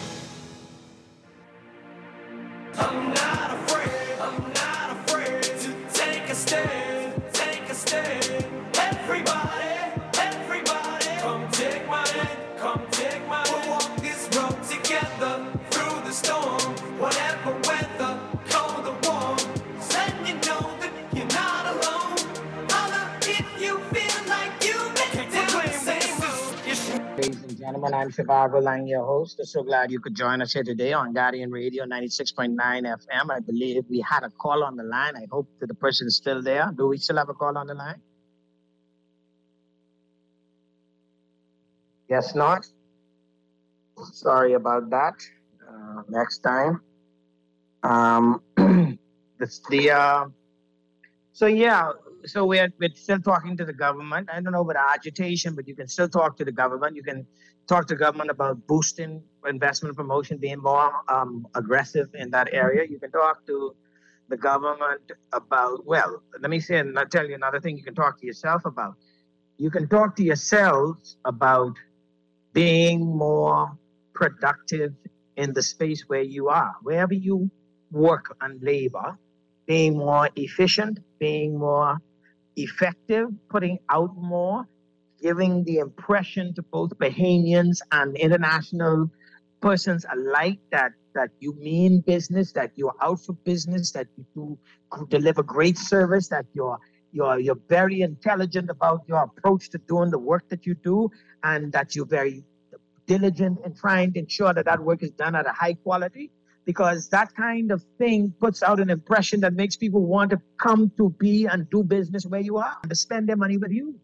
I'm not afraid, I'm not afraid to take a stand, take a stand. Everybody, everybody, come take my hand, come take my hand. We'll walk this road together through the storm, whatever weather, cold or warm. Let you know that you're not alone. Holla if you feel like you make it down the same road. Ladies and gentlemen, I'm Shivago Lang, your host. I'm so glad you could join us here today on Guardian Radio ninety-six point nine F M. I believe we had a call on the line. I hope that the person is still there. Do we still have a call on the line? Guess not. Sorry about that. Uh, next time. Um, this, the uh, so yeah. So we're, we're still talking to the government. I don't know about agitation, but you can still talk to the government. You can talk to the government about boosting investment promotion, being more um, aggressive in that area. You can talk to the government about, well, let me say and I'll tell you another thing you can talk to yourself about. You can talk to yourselves about being more productive in the space where you are, wherever you work and labor, being more efficient, being more effective, putting out more, giving the impression to both Bahamians and international persons alike that that you mean business, that you're out for business, that you do deliver great service, that you're you're you're very intelligent about your approach to doing the work that you do, and that you're very diligent in trying to ensure that that work is done at a high quality. Because that kind of thing puts out an impression that makes people want to come to be and do business where you are, and to spend their money with you.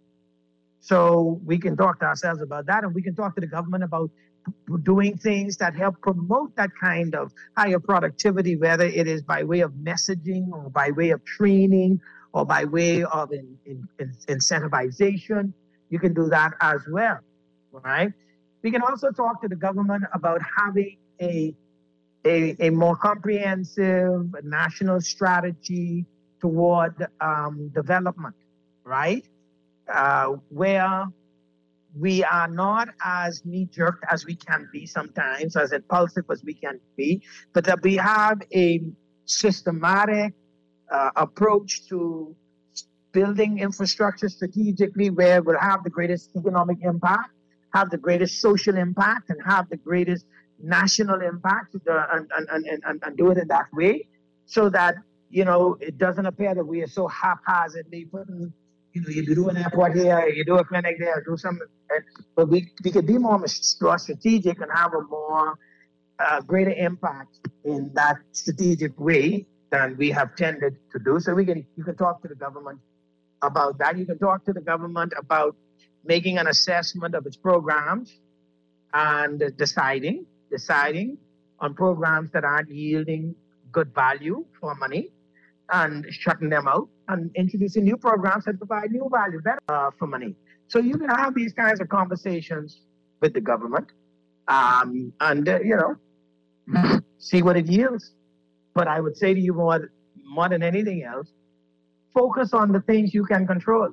So we can talk to ourselves about that, and we can talk to the government about doing things that help promote that kind of higher productivity, whether it is by way of messaging or by way of training or by way of in, in, in incentivization. You can do that as well, right? We can also talk to the government about having a A, a more comprehensive national strategy toward um, development, right? Uh, where we are not as knee-jerk as we can be sometimes, as impulsive as we can be, but that we have a systematic uh, approach to building infrastructure strategically where we'll have the greatest economic impact, have the greatest social impact, and have the greatest national impact, uh, and, and, and, and, and do it in that way, so that, you know, it doesn't appear that we are so haphazardly putting, you know, you do an airport here, you do a clinic there, do something, but we, we could be more strategic and have a more uh, greater impact in that strategic way than we have tended to do. So we can, you can talk to the government about that. You can talk to the government about making an assessment of its programs and deciding deciding on programs that aren't yielding good value for money and shutting them out and introducing new programs that provide new value better uh, for money. So you can have these kinds of conversations with the government um, and, uh, you know, see what it yields. But I would say to you more, more than anything else, focus on the things you can control.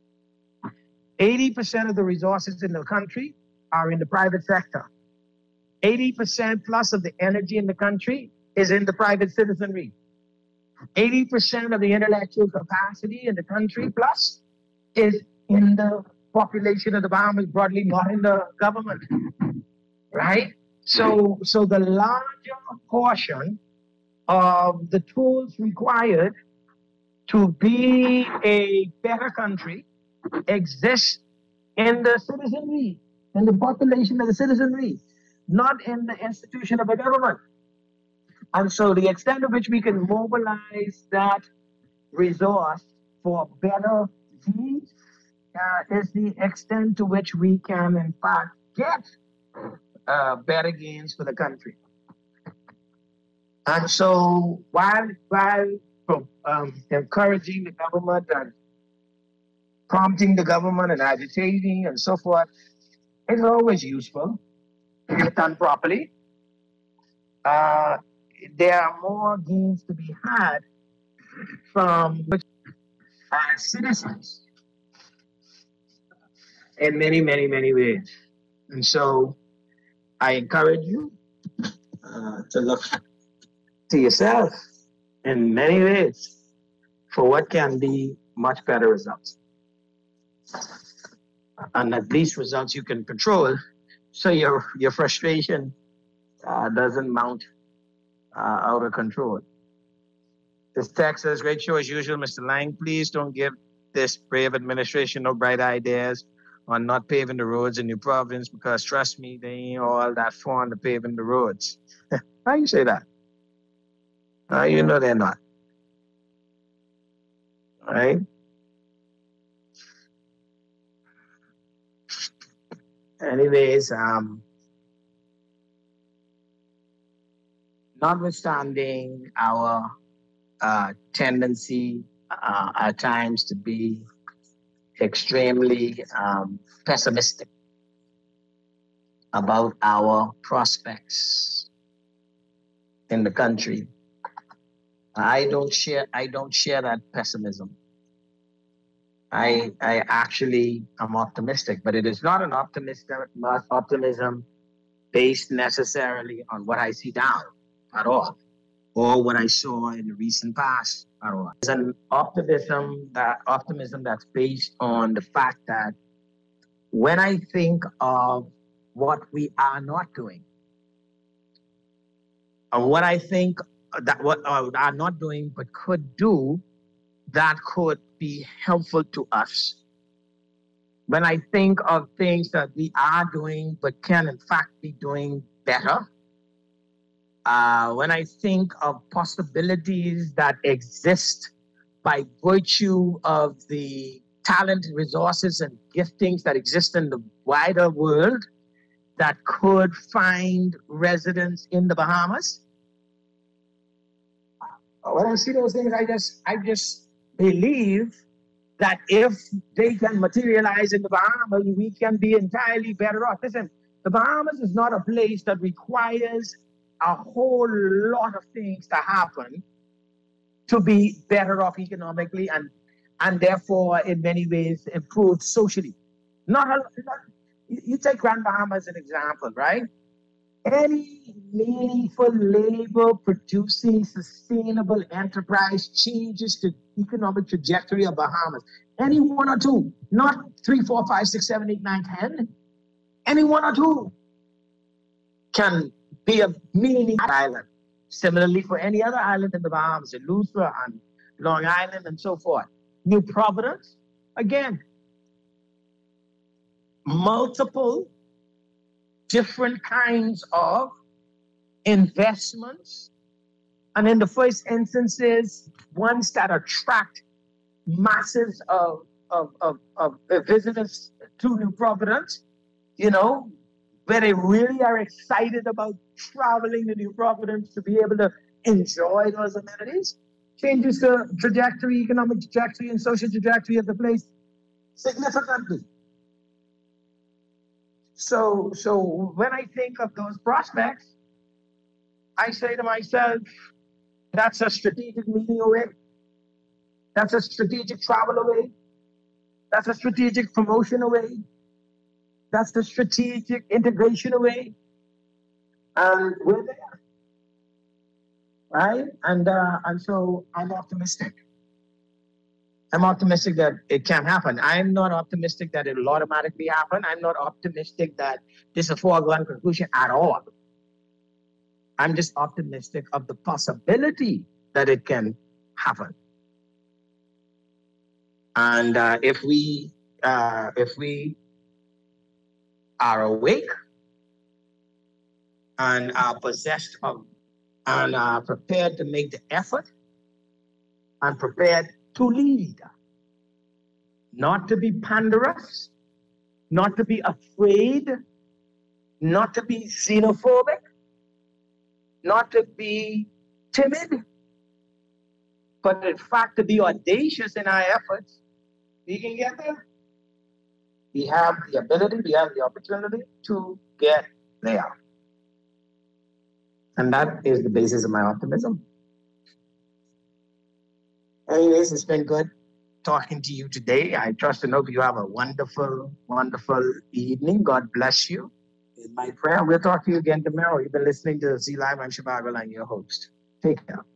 eighty percent of the resources in the country are in the private sector. eighty percent plus of the energy in the country is in the private citizenry. eighty percent of the intellectual capacity in the country plus is in the population of the Bahamas broadly, not in the government, right? So, so the larger portion of the tools required to be a better country exists in the citizenry, in the population of the citizenry, not in the institution of the government. And so the extent to which we can mobilize that resource for better deeds uh, is the extent to which we can, in fact, get uh, better gains for the country. And so while, while um, encouraging the government and prompting the government and agitating and so forth, is always useful if done properly. Uh, there are more gains to be had from uh, citizens in many, many, many ways. And so I encourage you uh, to look to yourself in many ways for what can be much better results. And at least results you can control, so your, your frustration uh, doesn't mount uh, out of control. This text says, great show as usual, Mister Lang. Please don't give this brave administration no bright ideas on not paving the roads in New Providence, because trust me, they ain't all that fond of paving the roads. How you say that? Uh, you know they're not. All right? Anyways, um, notwithstanding our uh, tendency uh, at times to be extremely um, pessimistic about our prospects in the country, I don't share. I don't share that pessimism. I I actually am optimistic, but it is not an optimistic not optimism based necessarily on what I see now at all, or what I saw in the recent past at all. It's an optimism that optimism that's based on the fact that when I think of what we are not doing, and what I think that what uh, are not doing but could do, that could be helpful to us. When I think of things that we are doing but can in fact be doing better, uh, when I think of possibilities that exist by virtue of the talent, resources, and giftings that exist in the wider world that could find residence in the Bahamas, when I see those things, I just, I just believe that if they can materialize in the Bahamas, we can be entirely better off. Listen, the Bahamas is not a place that requires a whole lot of things to happen to be better off economically and, and therefore, in many ways, improve socially. Not, a, not you take Grand Bahama as an example, right? Any meaningful labor-producing, sustainable enterprise changes the economic trajectory of Bahamas. Any one or two, not three, four, five, six, seven, eight, nine, ten. Any one or two can be a meaningful island. Similarly, for any other island in the Bahamas, Eleuthera and Long Island and so forth. New Providence, again, multiple different kinds of investments, and in the first instances, ones that attract masses of, of, of, of visitors to New Providence, you know, where they really are excited about traveling to New Providence to be able to enjoy those amenities, changes the trajectory, economic trajectory, and social trajectory of the place significantly. So, so when I think of those prospects, I say to myself, that's a strategic meeting away. That's a strategic travel away. That's a strategic promotion away. That's the strategic integration away. And we're there, right? And uh, and so I'm optimistic. I'm optimistic that it can happen. I'm not optimistic that it will automatically happen. I'm not optimistic that this is a foregone conclusion at all. I'm just optimistic of the possibility that it can happen. And uh, if we uh, if we are awake and are possessed of and are prepared to make the effort and prepared to lead, not to be ponderous, not to be afraid, not to be xenophobic, not to be timid, but in fact to be audacious in our efforts, we can get there. We have the ability, we have the opportunity to get there. And that is the basis of my optimism. Anyways, it's been good talking to you today. I trust and hope you have a wonderful, wonderful evening. God bless you. In my prayer, we'll talk to you again tomorrow. You've been listening to Z Live. I'm Shivago Lang, your host. Take care.